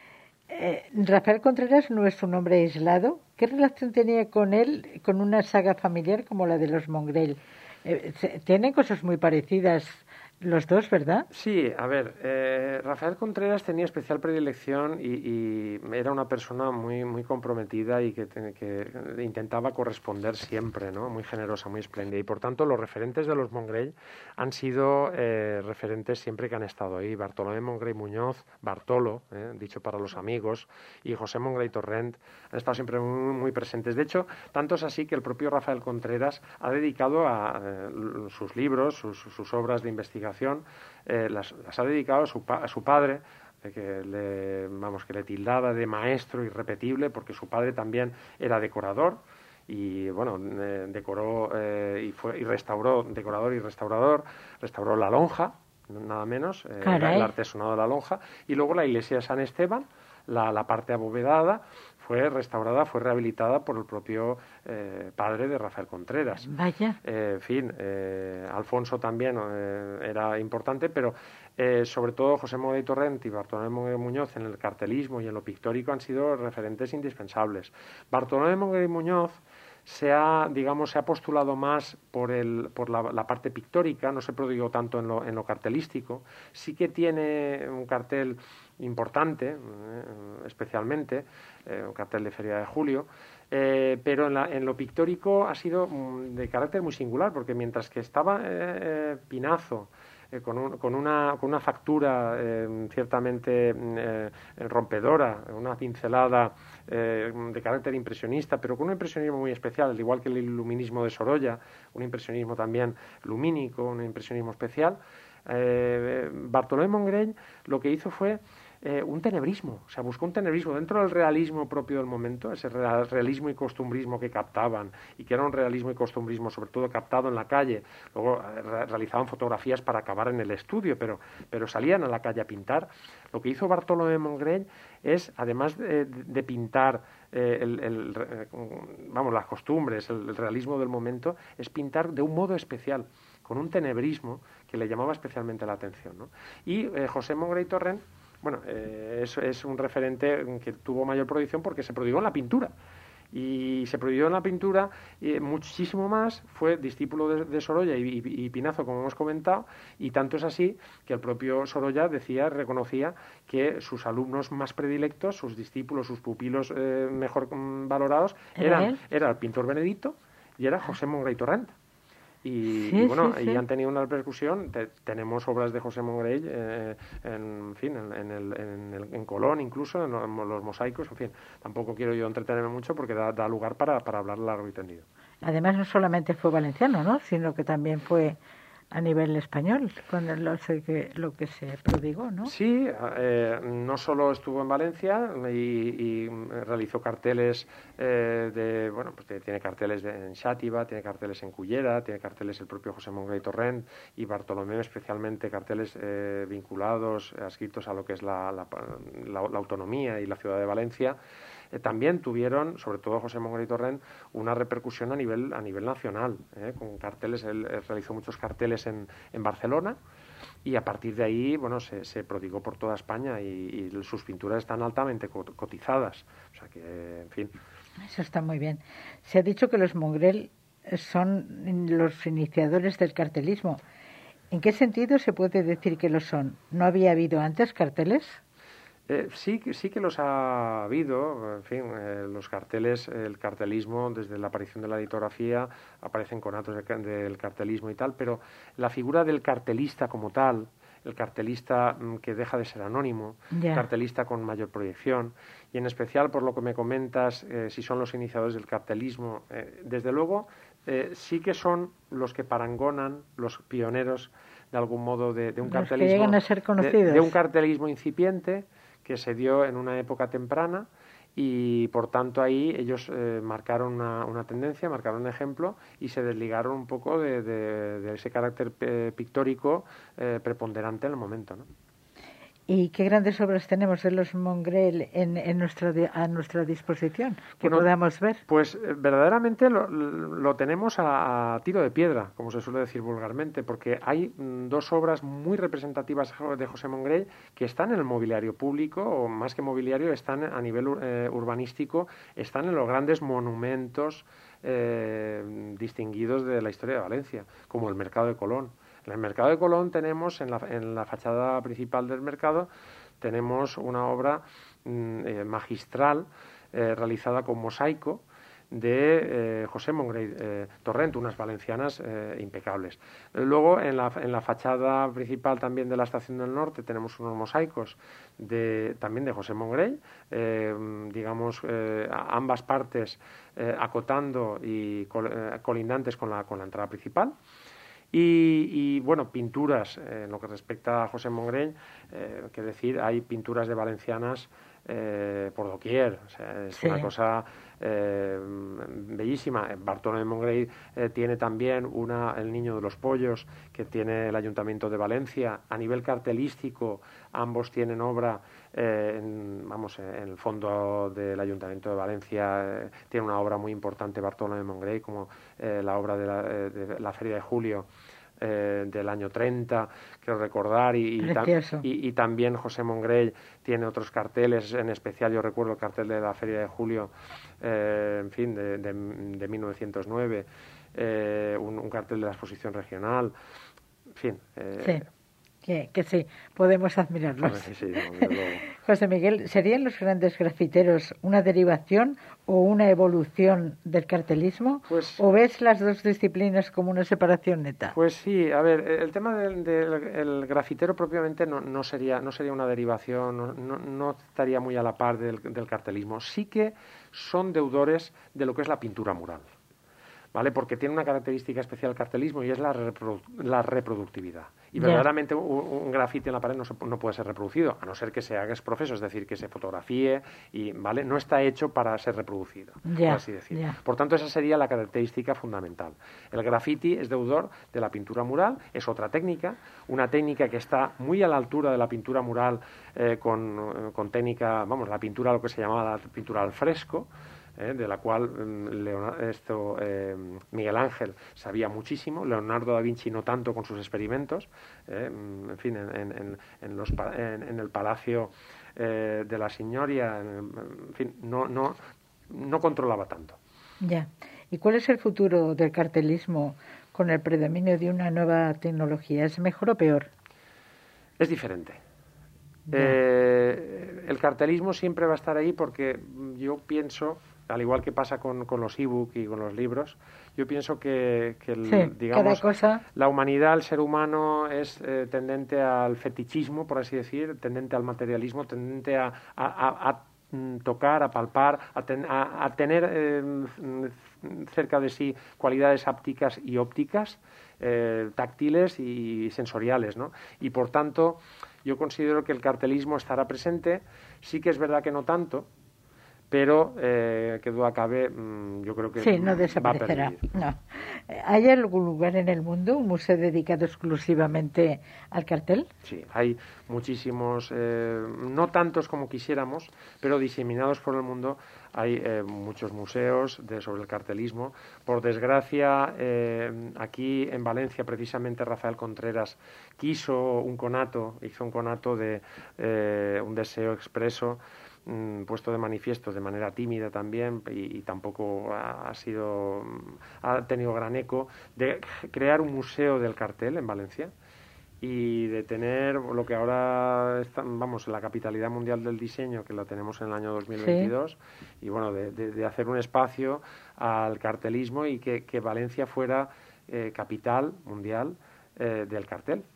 Eh, Rafael Contreras no es un hombre aislado. ¿Qué relación tenía con él, con una saga familiar como la de los Mongrel? Eh, tienen cosas muy parecidas los dos, ¿verdad? Sí, a ver, eh, Rafael Contreras tenía especial predilección y, y era una persona muy muy comprometida y que, que intentaba corresponder siempre, ¿no? Muy generosa, muy espléndida. Y por tanto, los referentes de los Mongrel han sido eh, referentes siempre que han estado ahí. Bartolomé Mongrel Muñoz, Bartolo, eh, dicho para los amigos, y José Mongrel Torrent han estado siempre muy, muy presentes. De hecho, tanto es así que el propio Rafael Contreras ha dedicado a eh, sus libros, sus, sus obras de investigación, Eh, las, las ha dedicado a su, pa, a su padre, eh, que le, vamos, que le tildaba de maestro irrepetible, porque su padre también era decorador y bueno, eh, decoró eh, y fue y restauró, decorador y restaurador, restauró la lonja, nada menos, eh, el artesonado de la lonja, y luego la iglesia de San Esteban, la, la parte abovedada, fue restaurada, fue rehabilitada por el propio eh, padre de Rafael Contreras. Vaya. Eh, en fin, eh, Alfonso también eh, era importante, pero eh, sobre todo José Mongrel Torrent y Bartolomé Mongrel Muñoz en el cartelismo y en lo pictórico han sido referentes indispensables. Bartolomé Mongrel Muñoz se ha, digamos, se ha postulado más por, el, por la, la parte pictórica, no se prodigó tanto en lo, en lo cartelístico. Sí que tiene un cartel importante, eh, especialmente, eh, un cartel de Feria de Julio, eh, pero en, la, en lo pictórico ha sido mm, de carácter muy singular, porque mientras que estaba eh, Pinazo, Eh, con, un, con, una, con una factura eh, ciertamente eh, rompedora, una pincelada eh, de carácter impresionista, pero con un impresionismo muy especial, al igual que el iluminismo de Sorolla, un impresionismo también lumínico, un impresionismo especial. Eh, Bartolomé Mongrel lo que hizo fue Eh, un tenebrismo, o sea, buscó un tenebrismo dentro del realismo propio del momento, ese realismo y costumbrismo que captaban, y que era un realismo y costumbrismo sobre todo captado en la calle. Luego eh, realizaban fotografías para acabar en el estudio, pero, pero salían a la calle a pintar. Lo que hizo Bartolomé Mongrel es, además de, de pintar eh, el, el, eh, vamos, las costumbres, el, el realismo del momento, es pintar de un modo especial, con un tenebrismo que le llamaba especialmente la atención, ¿no? Y eh, José Mongrel Torrent, bueno, eh, es, es un referente que tuvo mayor proyección porque se prodigó en la pintura. Y se prodigó en la pintura eh, muchísimo más, fue discípulo de, de Sorolla y, y, y Pinazo, como hemos comentado, y tanto es así que el propio Sorolla decía, reconocía que sus alumnos más predilectos, sus discípulos, sus pupilos eh, mejor mm, valorados, eran, era el pintor Benedito y era José Mongrel Torrent. Y, sí, y bueno, sí, sí. y han tenido una repercusión. Te, tenemos obras de José Mongrel, eh, en, en fin, en, en, el, en, el, en Colón incluso, en los, en los mosaicos, en fin. Tampoco quiero yo entretenerme mucho porque da, da lugar para, para hablar largo y tendido. Además, no solamente fue valenciano, ¿no?, sino que también fue a nivel español, con lo, que, lo que se prodigó, ¿no? Sí, eh, no solo estuvo en Valencia y, y realizó carteles eh, de, bueno, pues tiene carteles de, en Xàtiva, tiene carteles en Cullera, tiene carteles el propio José Mongrel Torrent y Bartolomé, especialmente carteles eh, vinculados, adscritos a lo que es la, la, la, la autonomía y la ciudad de Valencia. Eh, también tuvieron, sobre todo José Mongrel Torrent, una repercusión a nivel a nivel nacional, eh, con carteles. Él, él realizó muchos carteles en, en Barcelona y a partir de ahí, bueno, se, se prodigó por toda España y, y sus pinturas están altamente cotizadas. O sea que, en fin. Eso está muy bien. Se ha dicho que los Mongrel son los iniciadores del cartelismo. ¿En qué sentido se puede decir que lo son? ¿No había habido antes carteles? Eh, sí, sí que los ha habido, en fin, eh, los carteles, el cartelismo, desde la aparición de la litografía, aparecen conatos de, del cartelismo y tal, pero la figura del cartelista como tal el cartelista que deja de ser anónimo, yeah. cartelista con mayor proyección, y en especial por lo que me comentas, eh, si son los iniciadores del cartelismo, eh, desde luego eh, sí que son los que parangonan, los pioneros de algún modo de, de un los cartelismo, que llegan a ser conocidos. De, de un cartelismo incipiente que se dio en una época temprana. Y por tanto ahí ellos eh, marcaron una, una tendencia, marcaron un ejemplo y se desligaron un poco de, de, de ese carácter eh, pictórico eh, preponderante en el momento, ¿no? ¿Y qué grandes obras tenemos de los Mongrel en, en nuestra, a nuestra disposición que bueno, podamos ver? Pues eh, verdaderamente lo, lo tenemos a, a tiro de piedra, como se suele decir vulgarmente, porque hay mm, dos obras muy representativas de José Mongrel que están en el mobiliario público, o más que mobiliario, están a nivel eh, urbanístico, están en los grandes monumentos eh, distinguidos de la historia de Valencia, como el Mercado de Colón. En el Mercado de Colón tenemos, en la, en la fachada principal del mercado, tenemos una obra mm, eh, magistral eh, realizada con mosaico de eh, José Mongrel eh, Torrent, unas valencianas eh, impecables. Luego, en la, en la fachada principal también de la Estación del Norte tenemos unos mosaicos de, también de José Mongrel, eh, digamos, eh, ambas partes eh, acotando y col, eh, colindantes con la, con la entrada principal. Y, y bueno, pinturas, eh, en lo que respecta a José Mongrel, eh, que decir, hay pinturas de valencianas eh, por doquier, o sea, es sí. una cosa eh, bellísima. Bartolomé Mongrel eh, tiene también una, El Niño de los Pollos, que tiene el Ayuntamiento de Valencia. A nivel cartelístico, ambos tienen obra, eh, en, vamos, en el fondo del Ayuntamiento de Valencia eh, tiene una obra muy importante Bartolomé Mongrel, como eh, la obra de la, eh, de la Feria de Julio, Eh, del año treinta, quiero recordar, y, y, tam y, y también José Mongrel tiene otros carteles, en especial yo recuerdo el cartel de la Feria de Julio, eh, en fin, de, de, de mil novecientos nueve, eh, un, un cartel de la exposición regional, en fin. Eh, sí. Que, que sí, podemos admirarlos. Sí, sí, no, José Miguel, ¿serían los grandes grafiteros una derivación o una evolución del cartelismo? Pues, ¿O ves las dos disciplinas como una separación neta? Pues sí, a ver, el tema del, del el grafitero propiamente no, no, sería, no sería una derivación, no, no, no estaría muy a la par del, del cartelismo. Sí que son deudores de lo que es la pintura mural, ¿vale? Porque tiene una característica especial el cartelismo y es la, reprodu la reproductividad. Y verdaderamente yeah. un, un grafiti en la pared no, se, no puede ser reproducido, a no ser que se haga exprofeso, es decir, que se fotografíe y, ¿vale? No está hecho para ser reproducido, yeah. por así decir. Yeah. Por tanto, esa sería la característica fundamental. El grafiti es deudor de la pintura mural, es otra técnica, una técnica que está muy a la altura de la pintura mural eh, con, con técnica, vamos, la pintura, lo que se llamaba la pintura al fresco, Eh, de la cual Leonardo, esto, eh, Miguel Ángel sabía muchísimo, Leonardo da Vinci no tanto con sus experimentos, eh, en fin, en, en, en, los, en, en el Palacio eh, de la Signoria, en, en fin, no, no, no controlaba tanto. Ya. ¿Y cuál es el futuro del cartelismo con el predominio de una nueva tecnología? ¿Es mejor o peor? Es diferente. Eh, el cartelismo siempre va a estar ahí porque yo pienso, al igual que pasa con, con los e-book y con los libros, yo pienso que, que el, sí, digamos, cosa... la humanidad, el ser humano es eh, tendente al fetichismo, por así decir, tendente al materialismo, tendente a, a, a, a tocar, a palpar, a, ten, a, a tener eh, cerca de sí cualidades ápticas y ópticas, eh, táctiles y sensoriales, ¿no? Y por tanto, yo considero que el cartelismo estará presente, sí que es verdad que no tanto, pero eh, que duda cabe, mmm, yo creo que sí, no desaparecerá. No. ¿Hay algún lugar en el mundo, un museo dedicado exclusivamente al cartel? Sí, hay muchísimos, eh, no tantos como quisiéramos, pero diseminados por el mundo. Hay eh, muchos museos de, sobre el cartelismo. Por desgracia, eh, aquí en Valencia, precisamente Rafael Contreras quiso un conato, hizo un conato de eh, un deseo expreso, puesto de manifiesto de manera tímida también y, y tampoco ha, ha sido ha tenido gran eco, de crear un museo del cartel en Valencia y de tener lo que ahora está, vamos, la capitalidad mundial del diseño, que la tenemos en el año dos mil veintidós, sí. Y bueno, de, de, de hacer un espacio al cartelismo y que, que Valencia fuera eh, capital mundial eh, del cartel.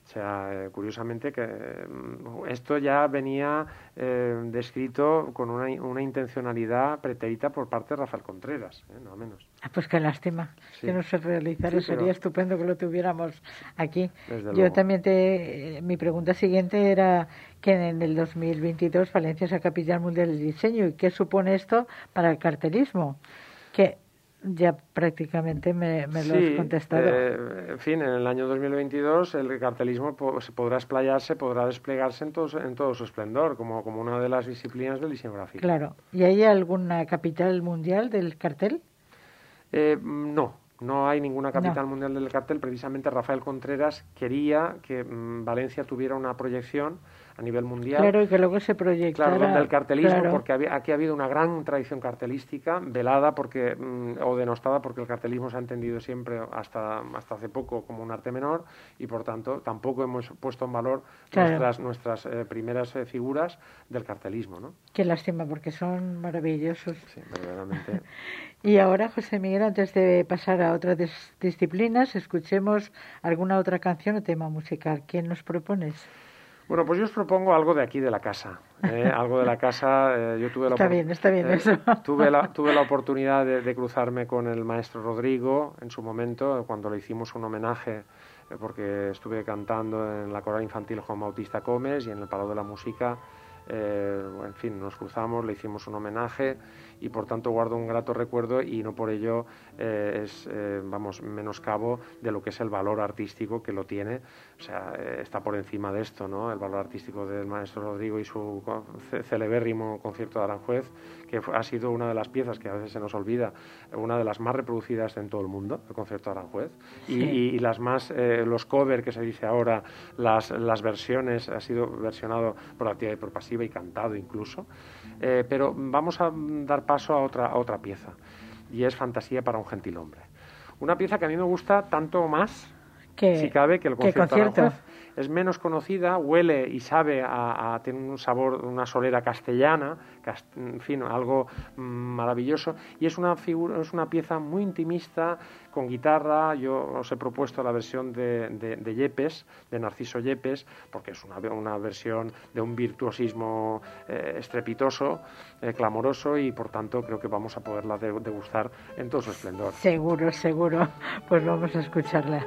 O sea, eh, curiosamente que eh, esto ya venía eh, descrito con una, una intencionalidad pretérita por parte de Rafael Contreras, ¿eh? No menos. Ah, pues qué lástima sí. que no se realizara. Sí, sería estupendo que lo tuviéramos aquí. Yo luego. también te... Mi pregunta siguiente era que en el dos mil veintidós Valencia es la capital mundial del diseño. ¿Y qué supone esto para el cartelismo? Que ya prácticamente me, me lo sí, has contestado. Eh, en fin, en el año dos mil veintidós el cartelismo po- se podrá explayarse, podrá desplegarse en todo, en todo su esplendor, como, como una de las disciplinas del diseño gráfico. Claro. ¿Y hay alguna capital mundial del cartel? Eh, no, no hay ninguna capital no. mundial del cartel. Precisamente Rafael Contreras quería que mmm, Valencia tuviera una proyección a nivel mundial. Claro, y que luego se proyectara. Claro, donde el cartelismo, claro. porque había, aquí ha habido una gran tradición cartelística, velada porque mmm, o denostada porque el cartelismo se ha entendido siempre hasta, hasta hace poco como un arte menor y por tanto tampoco hemos puesto en valor claro. nuestras, nuestras eh, primeras eh, figuras del cartelismo, ¿no? Qué lástima, porque son maravillosos. Sí, verdaderamente. Y ahora, José Miguel, antes de pasar a otras dis- disciplinas, escuchemos alguna otra canción o tema musical. ¿Quién nos propones? Bueno, pues yo os propongo algo de aquí de la casa, ¿eh? algo de la casa. Eh, yo tuve la está bien, está bien eh, eso. Tuve la, tuve la oportunidad de, de cruzarme con el maestro Rodrigo en su momento, cuando le hicimos un homenaje, eh, porque estuve cantando en la coral infantil Juan Bautista Comes y en el Palau de la Música. Eh, en fin, nos cruzamos, le hicimos un homenaje y por tanto guardo un grato recuerdo y no por ello eh, es, eh, vamos, menoscabo de lo que es el valor artístico que lo tiene, o sea, eh, está por encima de esto, ¿no? El valor artístico del maestro Rodrigo y su celebérrimo concierto de Aranjuez, que ha sido una de las piezas que a veces se nos olvida, una de las más reproducidas en todo el mundo, el concierto de Aranjuez, y, sí. y, y las más, eh, los covers que se dice ahora, las, las versiones, ha sido versionado por activa y por pasiva y cantado incluso, eh, pero vamos a dar paso a otra, a otra pieza, y es Fantasía para un gentilhombre. Una pieza que a mí me gusta tanto más, que, si cabe, que el concierto, concierto. de Aranjuez. Es menos conocida, huele y sabe a, a tener un sabor, una solera castellana, cast, en fin, algo mmm, maravilloso, y es una figura, es una pieza muy intimista, con guitarra. Yo os he propuesto la versión de, de, de Yepes, de Narciso Yepes, porque es una, una versión de un virtuosismo eh, estrepitoso, eh, clamoroso, y por tanto creo que vamos a poderla degustar en todo su esplendor. Seguro, seguro. Pues vamos a escucharla.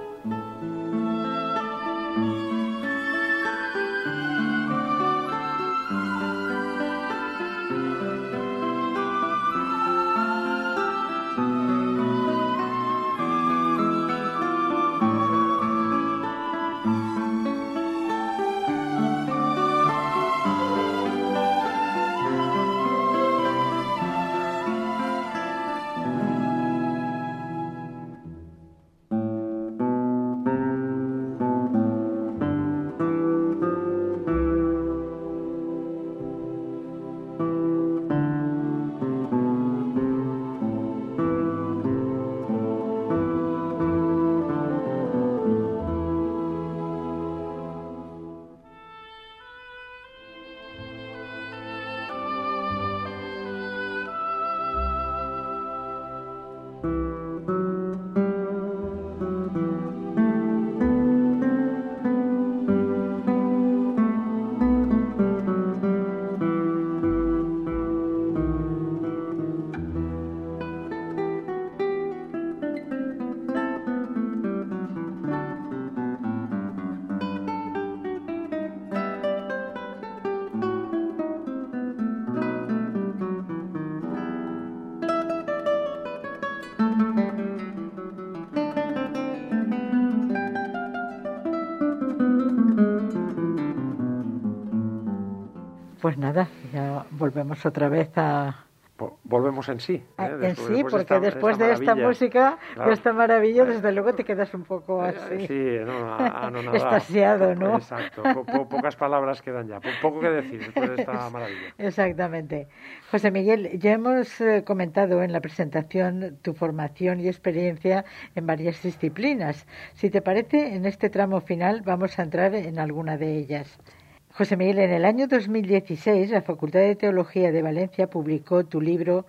Pues nada, ya volvemos otra vez a... Volvemos en sí. ¿eh? En después, sí, después porque esta, después esta de esta música, claro. de esta maravilla, desde luego te quedas un poco así. Sí, no, anonadado. Extasiado, ¿no? Exacto, po po pocas palabras quedan ya, po poco que decir después de esta maravilla. Exactamente. José Miguel, ya hemos eh, comentado en la presentación tu formación y experiencia en varias disciplinas. Si te parece, en este tramo final vamos a entrar en alguna de ellas. José Miguel, en el año dos mil dieciséis, la Facultad de Teología de Valencia publicó tu libro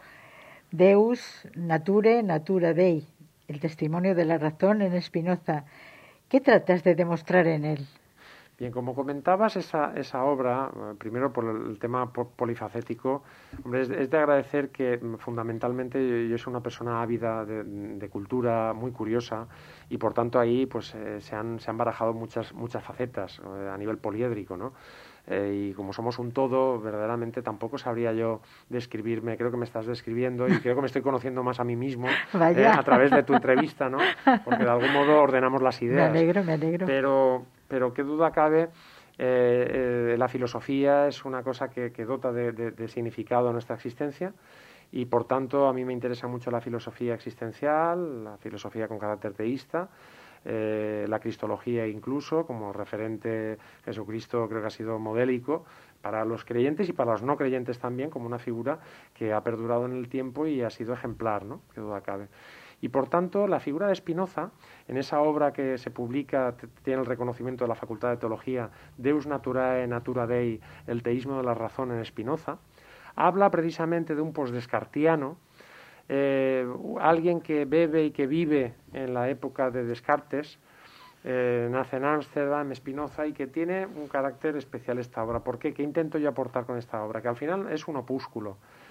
Deus Nature Natura Dei, el testimonio de la razón en Spinoza. ¿Qué tratas de demostrar en él? Bien, como comentabas, esa, esa obra, primero por el tema polifacético, hombre, es, es de agradecer que fundamentalmente yo, yo soy una persona ávida de, de cultura, muy curiosa, y por tanto ahí pues eh, se, han, se han barajado muchas, muchas facetas eh, a nivel poliédrico, ¿no? Eh, y como somos un todo, verdaderamente tampoco sabría yo describirme, creo que me estás describiendo y creo que me estoy conociendo más a mí mismo eh, a través de tu entrevista, ¿no? Porque de algún modo ordenamos las ideas. Me alegro, me alegro. Pero, pero qué duda cabe, eh, eh, la filosofía es una cosa que, que dota de, de, de significado a nuestra existencia y por tanto a mí me interesa mucho la filosofía existencial, la filosofía con carácter teísta, Eh, la cristología incluso, como referente Jesucristo creo que ha sido modélico para los creyentes y para los no creyentes también, como una figura que ha perdurado en el tiempo y ha sido ejemplar, ¿no? Qué duda cabe. Y por tanto, la figura de Spinoza, en esa obra que se publica, tiene el reconocimiento de la Facultad de Teología, Deus Naturae Natura Dei, el teísmo de la razón en Spinoza, habla precisamente de un postdescartiano, Eh, alguien que bebe y que vive en la época de Descartes, eh, nace en Ámsterdam, Spinoza, y que tiene un carácter especial esta obra. ¿Por qué? ¿Qué intento yo aportar con esta obra? Que al final es un opúsculo.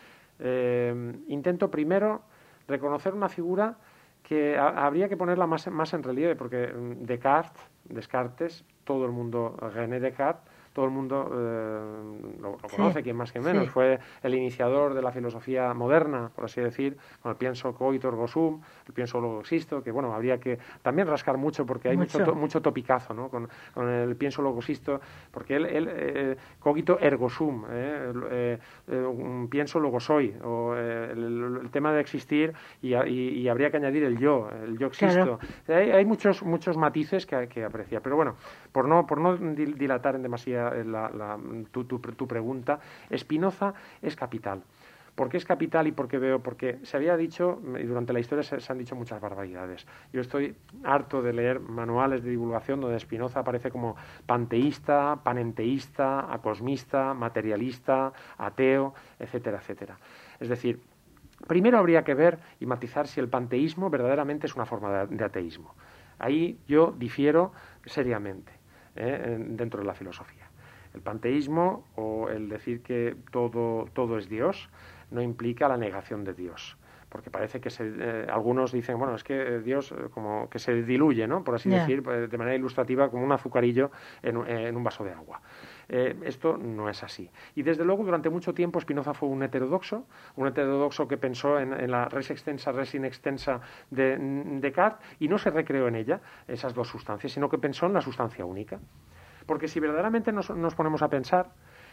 Eh, intento primero reconocer una figura que ha, habría que ponerla más, más en relieve, porque Descartes, Descartes, todo el mundo, René Descartes, todo el mundo eh, lo, lo conoce, sí, quien más que menos. Sí. Fue el iniciador de la filosofía moderna, por así decir, con el pienso coito ergo sum, el pienso luego existo, que bueno, habría que también rascar mucho porque hay mucho, mucho, to, mucho topicazo, ¿no? Con, con el pienso luego existo, porque él, él eh, cogito ergo sum, eh, eh, eh, pienso luego soy, o eh, el, el tema de existir y, y, y habría que añadir el yo, el yo existo. Claro. Hay, hay muchos, muchos matices que, que apreciar, pero bueno, por no, por no dilatar en demasiado La, la, tu, tu, tu pregunta, Spinoza es capital. ¿Por qué es capital y por qué veo? Porque se había dicho, y durante la historia se, se han dicho muchas barbaridades. Yo estoy harto de leer manuales de divulgación donde Spinoza aparece como panteísta, panenteísta, acosmista, materialista, ateo, etcétera, etcétera. Es decir, primero habría que ver y matizar si el panteísmo verdaderamente es una forma de, de ateísmo. Ahí yo difiero seriamente eh, dentro de la filosofía. El panteísmo, o el decir que todo, todo es Dios, no implica la negación de Dios. Porque parece que se, eh, algunos dicen, bueno, es que Dios eh, como que se diluye, ¿no? Por así yeah. decir, de manera ilustrativa, como un azucarillo en, en un vaso de agua. Eh, esto no es así. Y desde luego, durante mucho tiempo, Spinoza fue un heterodoxo, un heterodoxo que pensó en, en la res extensa, res inextensa de, de Descartes, y no se recreó en ella, esas dos sustancias, sino que pensó en la sustancia única. Porque si verdaderamente nos, nos ponemos a pensar,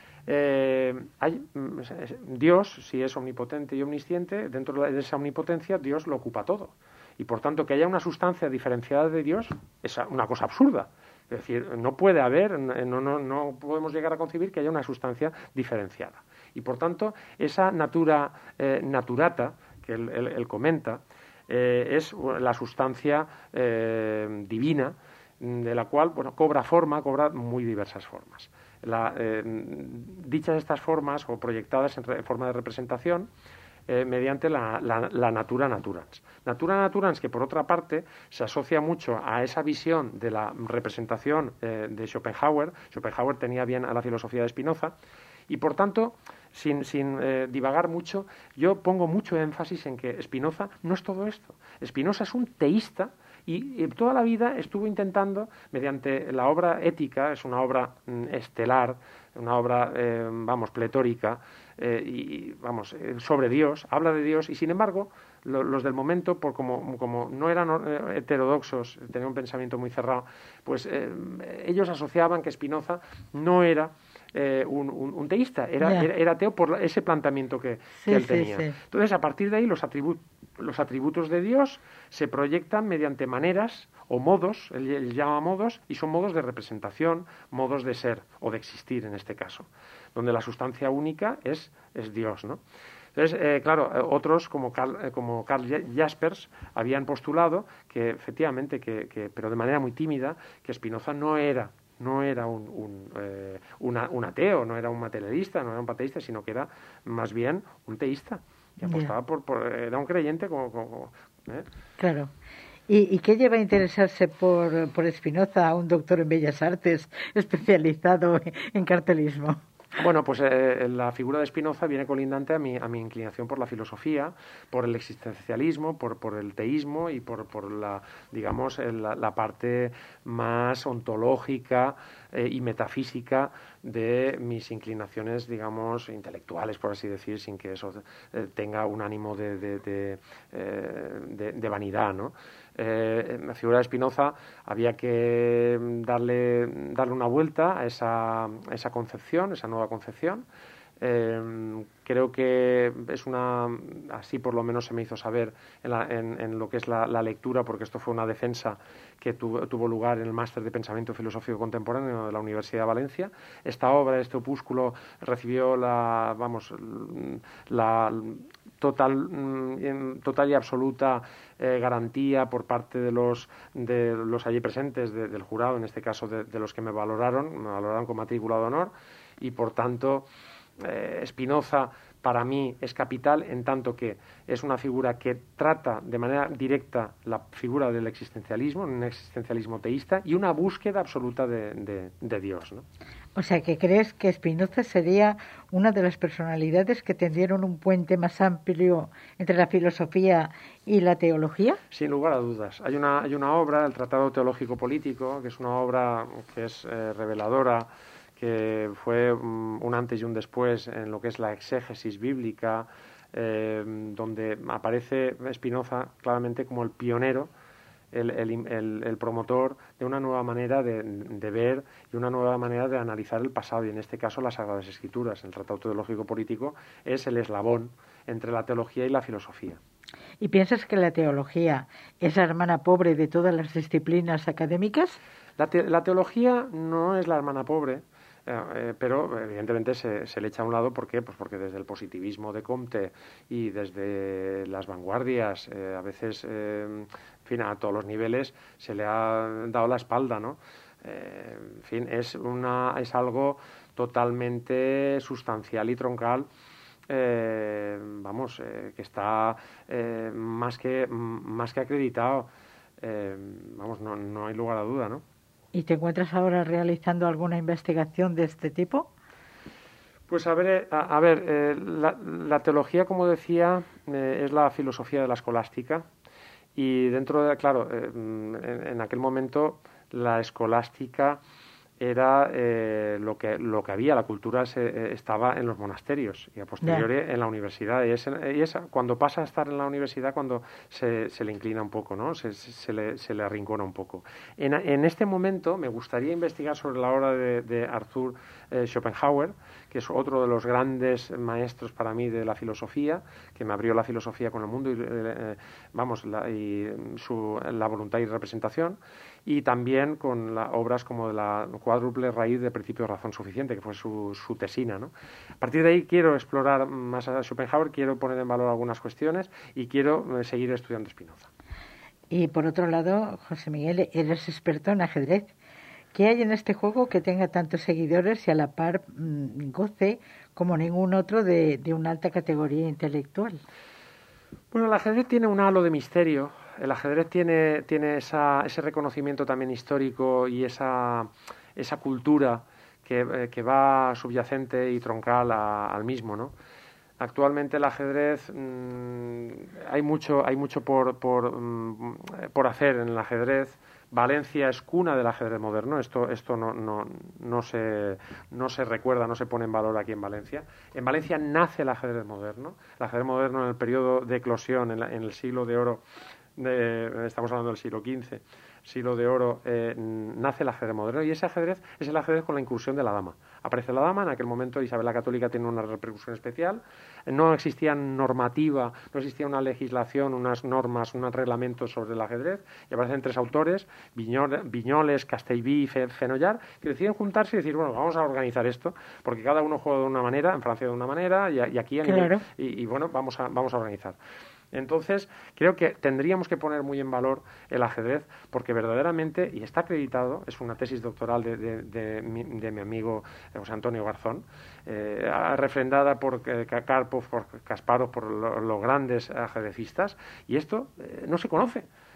eh, hay, Dios, si es omnipotente y omnisciente, dentro de esa omnipotencia Dios lo ocupa todo. Y por tanto, que haya una sustancia diferenciada de Dios es una cosa absurda. Es decir, no puede haber, no, no, no podemos llegar a concebir que haya una sustancia diferenciada. Y por tanto, esa natura eh, naturata, que él, él, él comenta, eh, es la sustancia eh, divina, de la cual, bueno, cobra forma, cobra muy diversas formas. La, eh, dichas estas formas, o proyectadas en, re, en forma de representación, eh, mediante la, la, la natura naturans. Natura naturans, que por otra parte se asocia mucho a esa visión de la representación eh, de Schopenhauer. Schopenhauer tenía bien a la filosofía de Spinoza, y por tanto, sin, sin eh, divagar mucho, yo pongo mucho énfasis en que Spinoza no es todo esto. Spinoza es un teísta, y, y toda la vida estuvo intentando, mediante la obra ética, es una obra mm, estelar, una obra, eh, vamos, pletórica, eh, y, vamos, eh, sobre Dios, habla de Dios, y sin embargo, lo, los del momento, por como, como no eran eh, heterodoxos, tenían un pensamiento muy cerrado, pues eh, ellos asociaban que Spinoza no era Eh, un, un, un teísta, era, yeah. era, era ateo por ese planteamiento que, sí, que él tenía. Sí, sí. Entonces, a partir de ahí, los, atribu los atributos de Dios se proyectan mediante maneras o modos, él, él llama modos, y son modos de representación, modos de ser o de existir en este caso, donde la sustancia única es, es Dios, ¿no? Entonces, eh, claro, otros como Karl, eh, como Karl Jaspers habían postulado que efectivamente, que, que, pero de manera muy tímida, que Spinoza no era no era un, un, eh, una, un ateo, no era un materialista, no era un panteísta, sino que era más bien un teísta, que apostaba yeah. por, por... Era un creyente como... como ¿eh? Claro. ¿Y, y qué lleva a interesarse por, por Spinoza, un doctor en Bellas Artes especializado en cartelismo? Bueno, pues eh, la figura de Spinoza viene colindante a mi, a mi inclinación por la filosofía, por el existencialismo, por, por el teísmo y por, por la, digamos, la, la parte más ontológica eh, y metafísica de mis inclinaciones, digamos, intelectuales, por así decir, sin que eso eh, tenga un ánimo de, de, de, eh, de, de vanidad, ¿no? Eh, en la figura de Spinoza había que darle, darle una vuelta a esa, a esa concepción, esa nueva concepción. Eh, creo que es una, así por lo menos se me hizo saber en, la, en, en lo que es la, la lectura, porque esto fue una defensa que tu, tuvo lugar en el Máster de Pensamiento Filosófico Contemporáneo de la Universidad de Valencia. Esta obra, este opúsculo, recibió la, vamos, la total, total y absoluta eh, garantía por parte de los, de los allí presentes, de, del jurado, en este caso de, de los que me valoraron, me valoraron con matrícula de honor, y por tanto Eh, Spinoza para mí es capital en tanto que es una figura que trata de manera directa la figura del existencialismo, un existencialismo teísta y una búsqueda absoluta de, de, de Dios, ¿no? O sea, que crees que Spinoza sería una de las personalidades que tendieron un puente más amplio entre la filosofía y la teología. Sin lugar a dudas. Hay una, hay una obra, el Tratado Teológico Político, que es una obra que es eh, reveladora, que fue um, un antes y un después en lo que es la exégesis bíblica, eh, donde aparece Spinoza claramente como el pionero, el, el, el, el promotor de una nueva manera de, de ver y una nueva manera de analizar el pasado, y en este caso las Sagradas Escrituras. El Tratado Teológico Político es el eslabón entre la teología y la filosofía. ¿Y piensas que la teología es la hermana pobre de todas las disciplinas académicas? La, te, la teología no es la hermana pobre, Eh, pero evidentemente se, se le echa a un lado. ¿Por qué? Pues porque desde el positivismo de Comte y desde las vanguardias, eh, a veces, eh, en fin, a todos los niveles se le ha dado la espalda, ¿no? Eh, en fin, es, una, es algo totalmente sustancial y troncal, eh, vamos, eh, que está eh, más que, más que acreditado, eh, vamos, no, no hay lugar a duda, ¿no? ¿Y te encuentras ahora realizando alguna investigación de este tipo? Pues a ver, a, a ver eh, la, la teología, como decía, eh, es la filosofía de la escolástica, y dentro de, claro, eh, en, en aquel momento la escolástica era eh, lo que lo que había, la cultura se, eh, estaba en los monasterios y a posteriori yeah. en la universidad, y es, y es cuando pasa a estar en la universidad cuando se, se le inclina un poco, ¿no? Se, se, se, le, se le arrincona un poco. En, en este momento me gustaría investigar sobre la obra de, de Arthur eh, Schopenhauer, que es otro de los grandes maestros para mí de la filosofía, que me abrió la filosofía con el mundo y, eh, vamos, la, y su, la voluntad y representación, y también con la, obras como de la cuádruple raíz de principio de razón suficiente, que fue su, su tesina, ¿no? A partir de ahí quiero explorar más a Schopenhauer, quiero poner en valor algunas cuestiones y quiero eh, seguir estudiando Spinoza. Y por otro lado, José Miguel, eres experto en ajedrez. ¿Qué hay en este juego que tenga tantos seguidores y a la par mmm, goce como ningún otro de, de una alta categoría intelectual? Bueno, el ajedrez tiene un halo de misterio. El ajedrez tiene, tiene esa, ese reconocimiento también histórico y esa, esa cultura que, eh, que va subyacente y troncal a, al mismo, ¿no? Actualmente el ajedrez, mmm, hay mucho, hay mucho por, por, mmm, por hacer en el ajedrez. Valencia es cuna del ajedrez moderno. Esto, esto no, no, no, se, no se recuerda, no se pone en valor aquí en Valencia. En Valencia nace el ajedrez moderno. El ajedrez moderno en el periodo de eclosión, en, la, en el siglo de oro, de, estamos hablando del siglo quince, siglo de oro, eh, nace el ajedrez moderno, y ese ajedrez es el ajedrez con la incursión de la dama. Aparece la dama, en aquel momento Isabel la Católica tiene una repercusión especial, no existía normativa, no existía una legislación, unas normas, unos reglamentos sobre el ajedrez, y aparecen tres autores, Viñoles, Viñoles Castellví y Fenollar, que deciden juntarse y decir, bueno, vamos a organizar esto, porque cada uno juega de una manera, en Francia de una manera, y, y aquí a claro. nivel, y, y bueno, vamos a, vamos a organizar. Entonces, creo que tendríamos que poner muy en valor el ajedrez, porque verdaderamente, y está acreditado, es una tesis doctoral de, de, de, mi, de mi amigo José Antonio Garzón, eh, refrendada por eh, Karpov, por Kasparov, por los lo grandes ajedrecistas, y esto eh, no se conoce.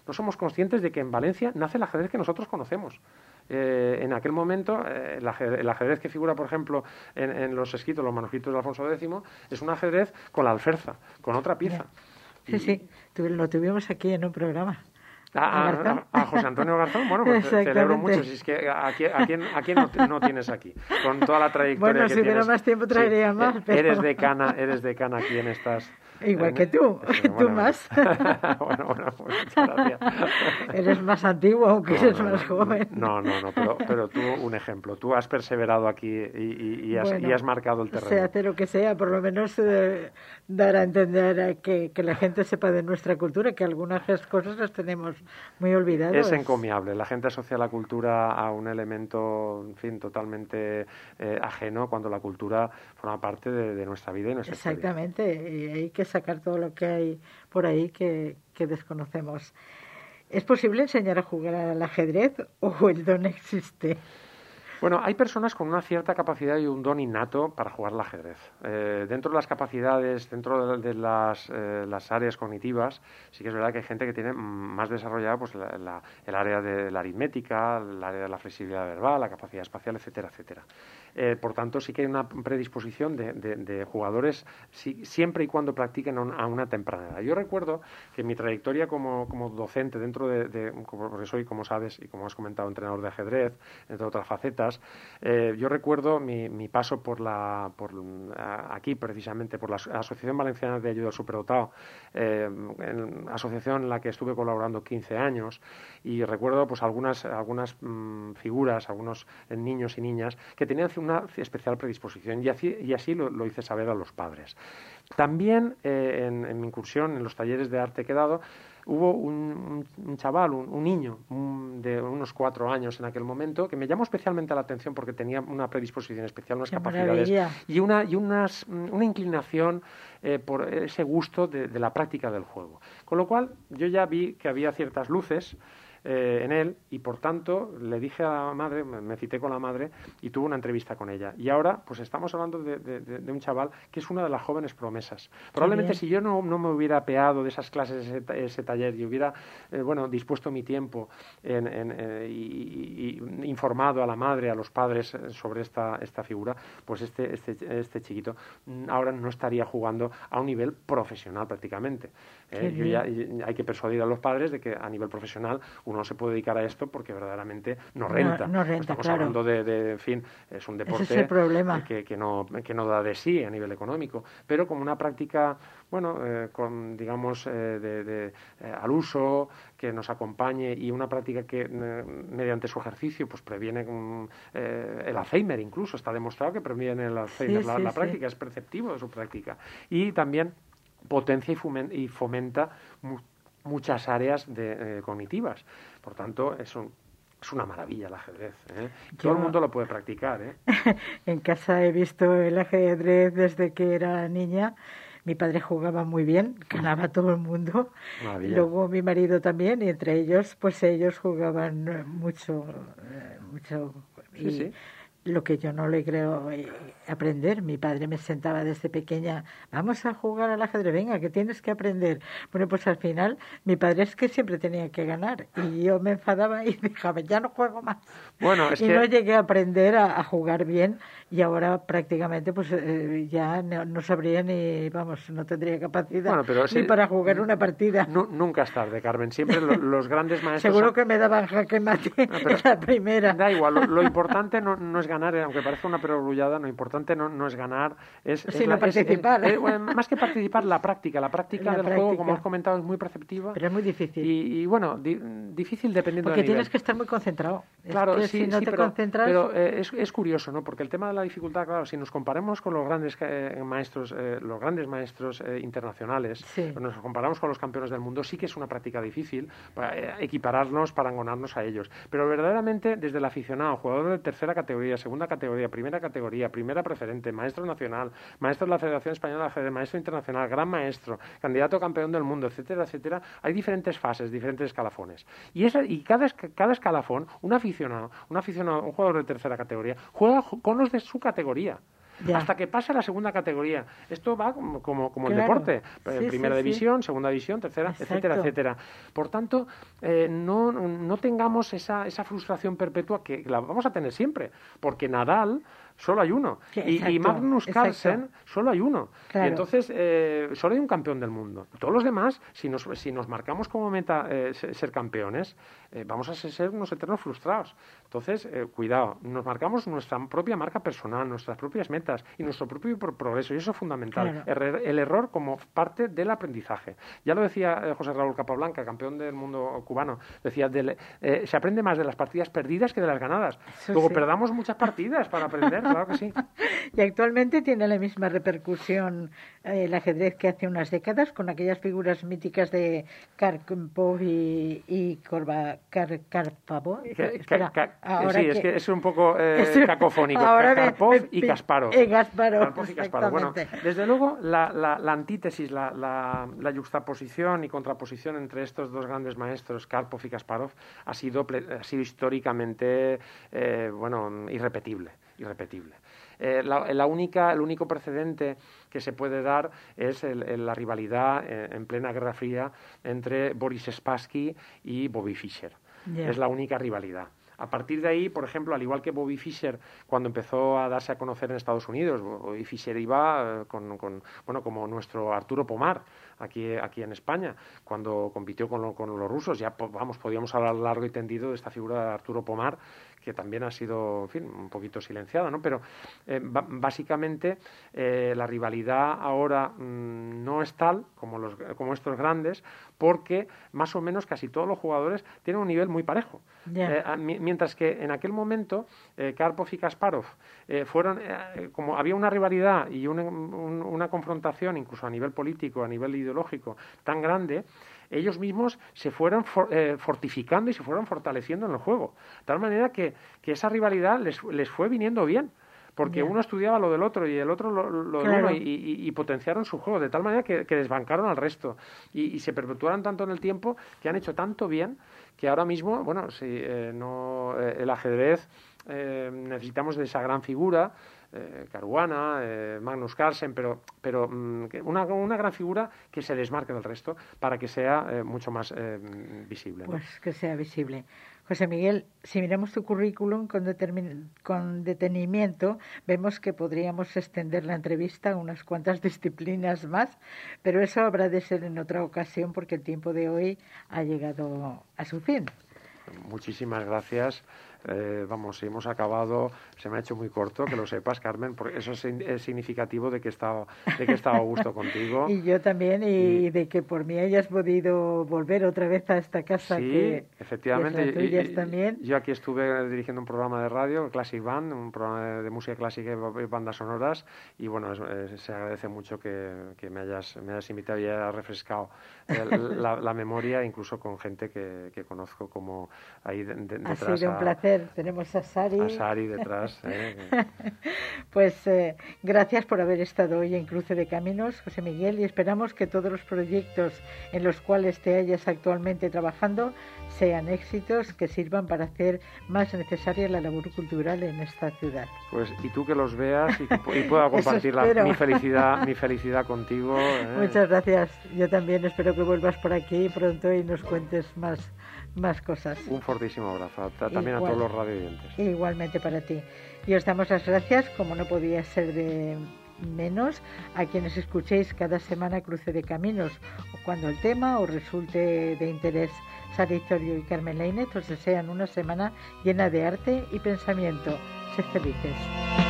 no somos conscientes de que en Valencia nace el ajedrez que nosotros conocemos. Eh, en aquel momento, eh, el, ajedrez, el ajedrez que figura, por ejemplo, en, en los escritos, los manuscritos de Alfonso décimo, es un ajedrez con la alferza, con otra pieza. Sí, y... sí, lo tuvimos aquí en un programa. A, a, a José Antonio Garzón, bueno, pues celebro mucho. Si es que a, a, a quién, a quién no, no tienes aquí, con toda la trayectoria bueno, que si tienes. Bueno, si hubiera más tiempo traería sí, más. Pero... Eres decana, eres decana aquí en estas... Igual que tú, sí, bueno, tú más. bueno, bueno, pues muchas gracias. Eres más antiguo, aunque no, eres no, más joven. No, no, no, pero, pero tú, un ejemplo. Tú has perseverado aquí y, y, y, has, bueno, y has marcado el terreno. Se hace lo que sea, por lo menos eh, dar a entender a que, que la gente sepa de nuestra cultura, que algunas cosas las tenemos muy olvidadas. Es encomiable. La gente asocia la cultura a un elemento, en fin, totalmente eh, ajeno, cuando la cultura forma parte de, de nuestra vida y nuestra Exactamente, historia. Y hay que sacar todo lo que hay por ahí que, que desconocemos. ¿Es posible enseñar a jugar al ajedrez o el don existe? Bueno, hay personas con una cierta capacidad y un don innato para jugar al ajedrez. Eh, dentro de las capacidades, dentro de, de las, eh, las áreas cognitivas, sí que es verdad que hay gente que tiene más desarrollada pues, la, la, el área de la aritmética, el área de la flexibilidad verbal, la capacidad espacial, etcétera, etcétera. Eh, por tanto, sí que hay una predisposición de, de, de jugadores si, siempre y cuando practiquen a una, a una temprana edad. Yo recuerdo que en mi trayectoria como, como docente, dentro de, de, porque soy, como sabes, y como has comentado, entrenador de ajedrez, entre otras facetas, Eh, yo recuerdo mi, mi paso por la por aquí precisamente por la Asociación Valenciana de Ayuda al Superdotado, eh, en, asociación en la que estuve colaborando quince años, y recuerdo pues algunas algunas mmm, figuras, algunos eh, niños y niñas que tenían una especial predisposición, y así, y así lo, lo hice saber a los padres. También eh, en, en mi incursión en los talleres de arte que he dado, hubo un, un, un chaval, un, un niño un, de unos cuatro años en aquel momento, que me llamó especialmente la atención porque tenía una predisposición especial, unas Qué capacidades maravilla. y una y unas, una inclinación eh, por ese gusto de, de la práctica del juego. Con lo cual yo ya vi que había ciertas luces eh, en él, y por tanto le dije a la madre, me, me cité con la madre y tuve una entrevista con ella. Y ahora pues estamos hablando de, de, de, de un chaval que es una de las jóvenes promesas. Probablemente si yo no, no me hubiera apeado de esas clases, ese, ese taller, y hubiera eh, bueno, dispuesto mi tiempo en, en, eh, y, y informado a la madre, a los padres sobre esta, esta figura, pues este, este, este chiquito ahora no estaría jugando a un nivel profesional prácticamente. Eh, yo ya, hay que persuadir a los padres de que a nivel profesional uno no se puede dedicar a esto porque verdaderamente no renta. No, no renta, Estamos claro. hablando de, de, en fin, es un deporte Ese es el problema. que, que, no, que no da de sí a nivel económico, pero como una práctica, bueno, eh, con, digamos, eh, de, de, eh, al uso, que nos acompañe, y una práctica que eh, mediante su ejercicio pues previene um, eh, el Alzheimer, incluso está demostrado que previene el Alzheimer. Sí, la, sí, la sí. práctica es perceptivo de su práctica, y también potencia y fomenta, y fomenta mu muchas áreas de, eh, cognitivas. Por tanto, es, un, es una maravilla el ajedrez, ¿eh? Yo, Todo el mundo lo puede practicar, ¿eh? En casa he visto el ajedrez desde que era niña. Mi padre jugaba muy bien, ganaba todo el mundo. Maravilla. Luego mi marido también, y entre ellos, pues ellos jugaban mucho, mucho. Sí, y sí. Lo que yo no le creo aprender. Mi padre me sentaba desde pequeña, vamos a jugar al ajedrez, venga, que tienes que aprender. Bueno, pues al final mi padre es que siempre tenía que ganar, y yo me enfadaba y dejaba, ya no juego más. Bueno, es y que... no llegué a aprender a, a jugar bien, y ahora prácticamente pues eh, ya no, no sabría ni, vamos, no tendría capacidad bueno, pero ni sí, para jugar una partida. No, nunca es tarde, Carmen. Siempre lo, los grandes maestros... Seguro que me daban jaque mate no, en la primera. Da igual, lo, lo importante no, no es ganar, aunque parezca una perogrullada, lo importante no, no es ganar, es... es Sino la, participar. Es, es, bueno, más que participar, la práctica. La práctica la del práctica. juego, como has comentado, es muy perceptiva. Pero es muy difícil. Y, y bueno, di, difícil dependiendo Porque del nivel. tienes que estar muy concentrado. Claro, es que sí, si no sí, te pero, concentras... pero eh, es, es curioso, ¿no? Porque el tema de la dificultad, claro, si nos comparamos con los grandes eh, maestros, eh, los grandes maestros eh, internacionales, sí. nos comparamos con los campeones del mundo, sí que es una práctica difícil para eh, equipararnos, parangonarnos a ellos. Pero verdaderamente, desde el aficionado, jugador de tercera categoría, segunda categoría, primera categoría, primera preferente, maestro nacional, maestro de la Federación Española de Ajedrez, maestro internacional, gran maestro, candidato a campeón del mundo, etcétera, etcétera, hay diferentes fases, diferentes escalafones. Y, esa, y cada, cada escalafón, un aficionado, un aficionado, un jugador de tercera categoría, juega con los de su categoría. ya. hasta que pase a la segunda categoría. Esto va como, como, como claro. el deporte, sí, primera sí, división, sí. segunda división, tercera, Exacto. etcétera, etcétera. Por tanto, eh, no, no tengamos esa, esa frustración perpetua que la vamos a tener siempre, porque Nadal solo hay uno. Sí, y, y Magnus Carlsen exacto. solo hay uno. Claro. Y entonces, eh, solo hay un campeón del mundo. Todos los demás, si nos, si nos marcamos como meta eh, ser campeones, eh, vamos a ser unos eternos frustrados. Entonces, eh, cuidado, nos marcamos nuestra propia marca personal, nuestras propias metas y nuestro propio progreso. Y eso es fundamental. Claro. El, el error como parte del aprendizaje. Ya lo decía eh, José Raúl Capablanca, campeón del mundo cubano. Decía, de, eh, se aprende más de las partidas perdidas que de las ganadas. Eso Luego sí. perdamos muchas partidas para aprender. Claro que sí. Y actualmente tiene la misma repercusión eh, el ajedrez que hace unas décadas, con aquellas figuras míticas de Karpov y, y Korba, Kar, Karpov. Espera, Ka, ka, ahora sí, que, es que es un poco eh, es, cacofónico. Ahora Karpov me, me, y Kasparov. Eh, Kasparov, Karpov y Kasparov. Bueno, desde luego, la, la, la antítesis, la, la, la yuxtaposición y contraposición entre estos dos grandes maestros, Karpov y Kasparov, ha sido, ha sido históricamente eh, bueno, irrepetible. irrepetible. Eh, la, la única, el único precedente que se puede dar es el, el, la rivalidad eh, en plena Guerra Fría entre Boris Spassky y Bobby Fischer. Yeah. Es la única rivalidad. A partir de ahí, por ejemplo, al igual que Bobby Fischer, cuando empezó a darse a conocer en Estados Unidos, Bobby Fischer iba con, con bueno, como nuestro Arturo Pomar, aquí, aquí en España, cuando compitió con, lo, con los rusos. Ya, vamos, podíamos hablar largo y tendido de esta figura de Arturo Pomar, que también ha sido, en fin, un poquito silenciada, ¿no? Pero eh, básicamente eh, la rivalidad ahora mmm, no es tal como, los, como estos grandes, porque más o menos casi todos los jugadores tienen un nivel muy parejo. Yeah. Eh, mientras que en aquel momento eh, Karpov y Kasparov eh, fueron, eh, como había una rivalidad y una, un, una confrontación incluso a nivel político, a nivel ideológico tan grande, ellos mismos se fueron for, eh, fortificando y se fueron fortaleciendo en el juego. De tal manera que, que esa rivalidad les, les fue viniendo bien, porque yeah. uno estudiaba lo del otro y el otro lo, lo del claro. uno y, y, y potenciaron su juego, de tal manera que, que desbancaron al resto y, y se perpetuaron tanto en el tiempo que han hecho tanto bien que ahora mismo, bueno, si eh, no eh, el ajedrez eh, necesitamos de esa gran figura, eh, Caruana, eh, Magnus Carlsen, pero, pero mm, una, una gran figura que se desmarque del resto para que sea eh, mucho más eh, visible, ¿no? Pues que sea visible. José Miguel, si miramos tu currículum con, determin- con detenimiento, vemos que podríamos extender la entrevista a unas cuantas disciplinas más, pero eso habrá de ser en otra ocasión porque el tiempo de hoy ha llegado a su fin. Muchísimas gracias. Eh, vamos, si hemos acabado, se me ha hecho muy corto, que lo sepas, Carmen, porque eso es, es significativo de que he estado, de que he estado a gusto contigo. Y yo también, y, y de que por mí hayas podido volver otra vez a esta casa. Sí, que, efectivamente. Que es la tuya también. Yo aquí estuve dirigiendo un programa de radio, Classic Band, un programa de, de música clásica y bandas sonoras, y bueno, es, es, se agradece mucho que, que me, hayas, me hayas invitado y hayas refrescado el, la, la memoria, incluso con gente que, que conozco como ahí de, de, detrás. Ha sido un a, placer. Tenemos a Sari. A Sari detrás. ¿eh? Pues eh, gracias por haber estado hoy en Cruce de Caminos, José Miguel, y esperamos que todos los proyectos en los cuales te hayas actualmente trabajando sean éxitos que sirvan para hacer más necesaria la labor cultural en esta ciudad. Pues y tú que los veas y, y pueda compartir la, mi felicidad mi felicidad contigo. ¿eh? Muchas gracias. Yo también espero que vuelvas por aquí pronto y nos cuentes más más cosas. Un fortísimo abrazo también Igual, a todos los radioyentes. Igualmente para ti. Y os damos las gracias, como no podía ser de menos, a quienes escuchéis cada semana Cruce de Caminos, o cuando el tema os resulte de interés. Sara Itorio y Carmen Lainez os desean una semana llena de arte y pensamiento. Sed felices.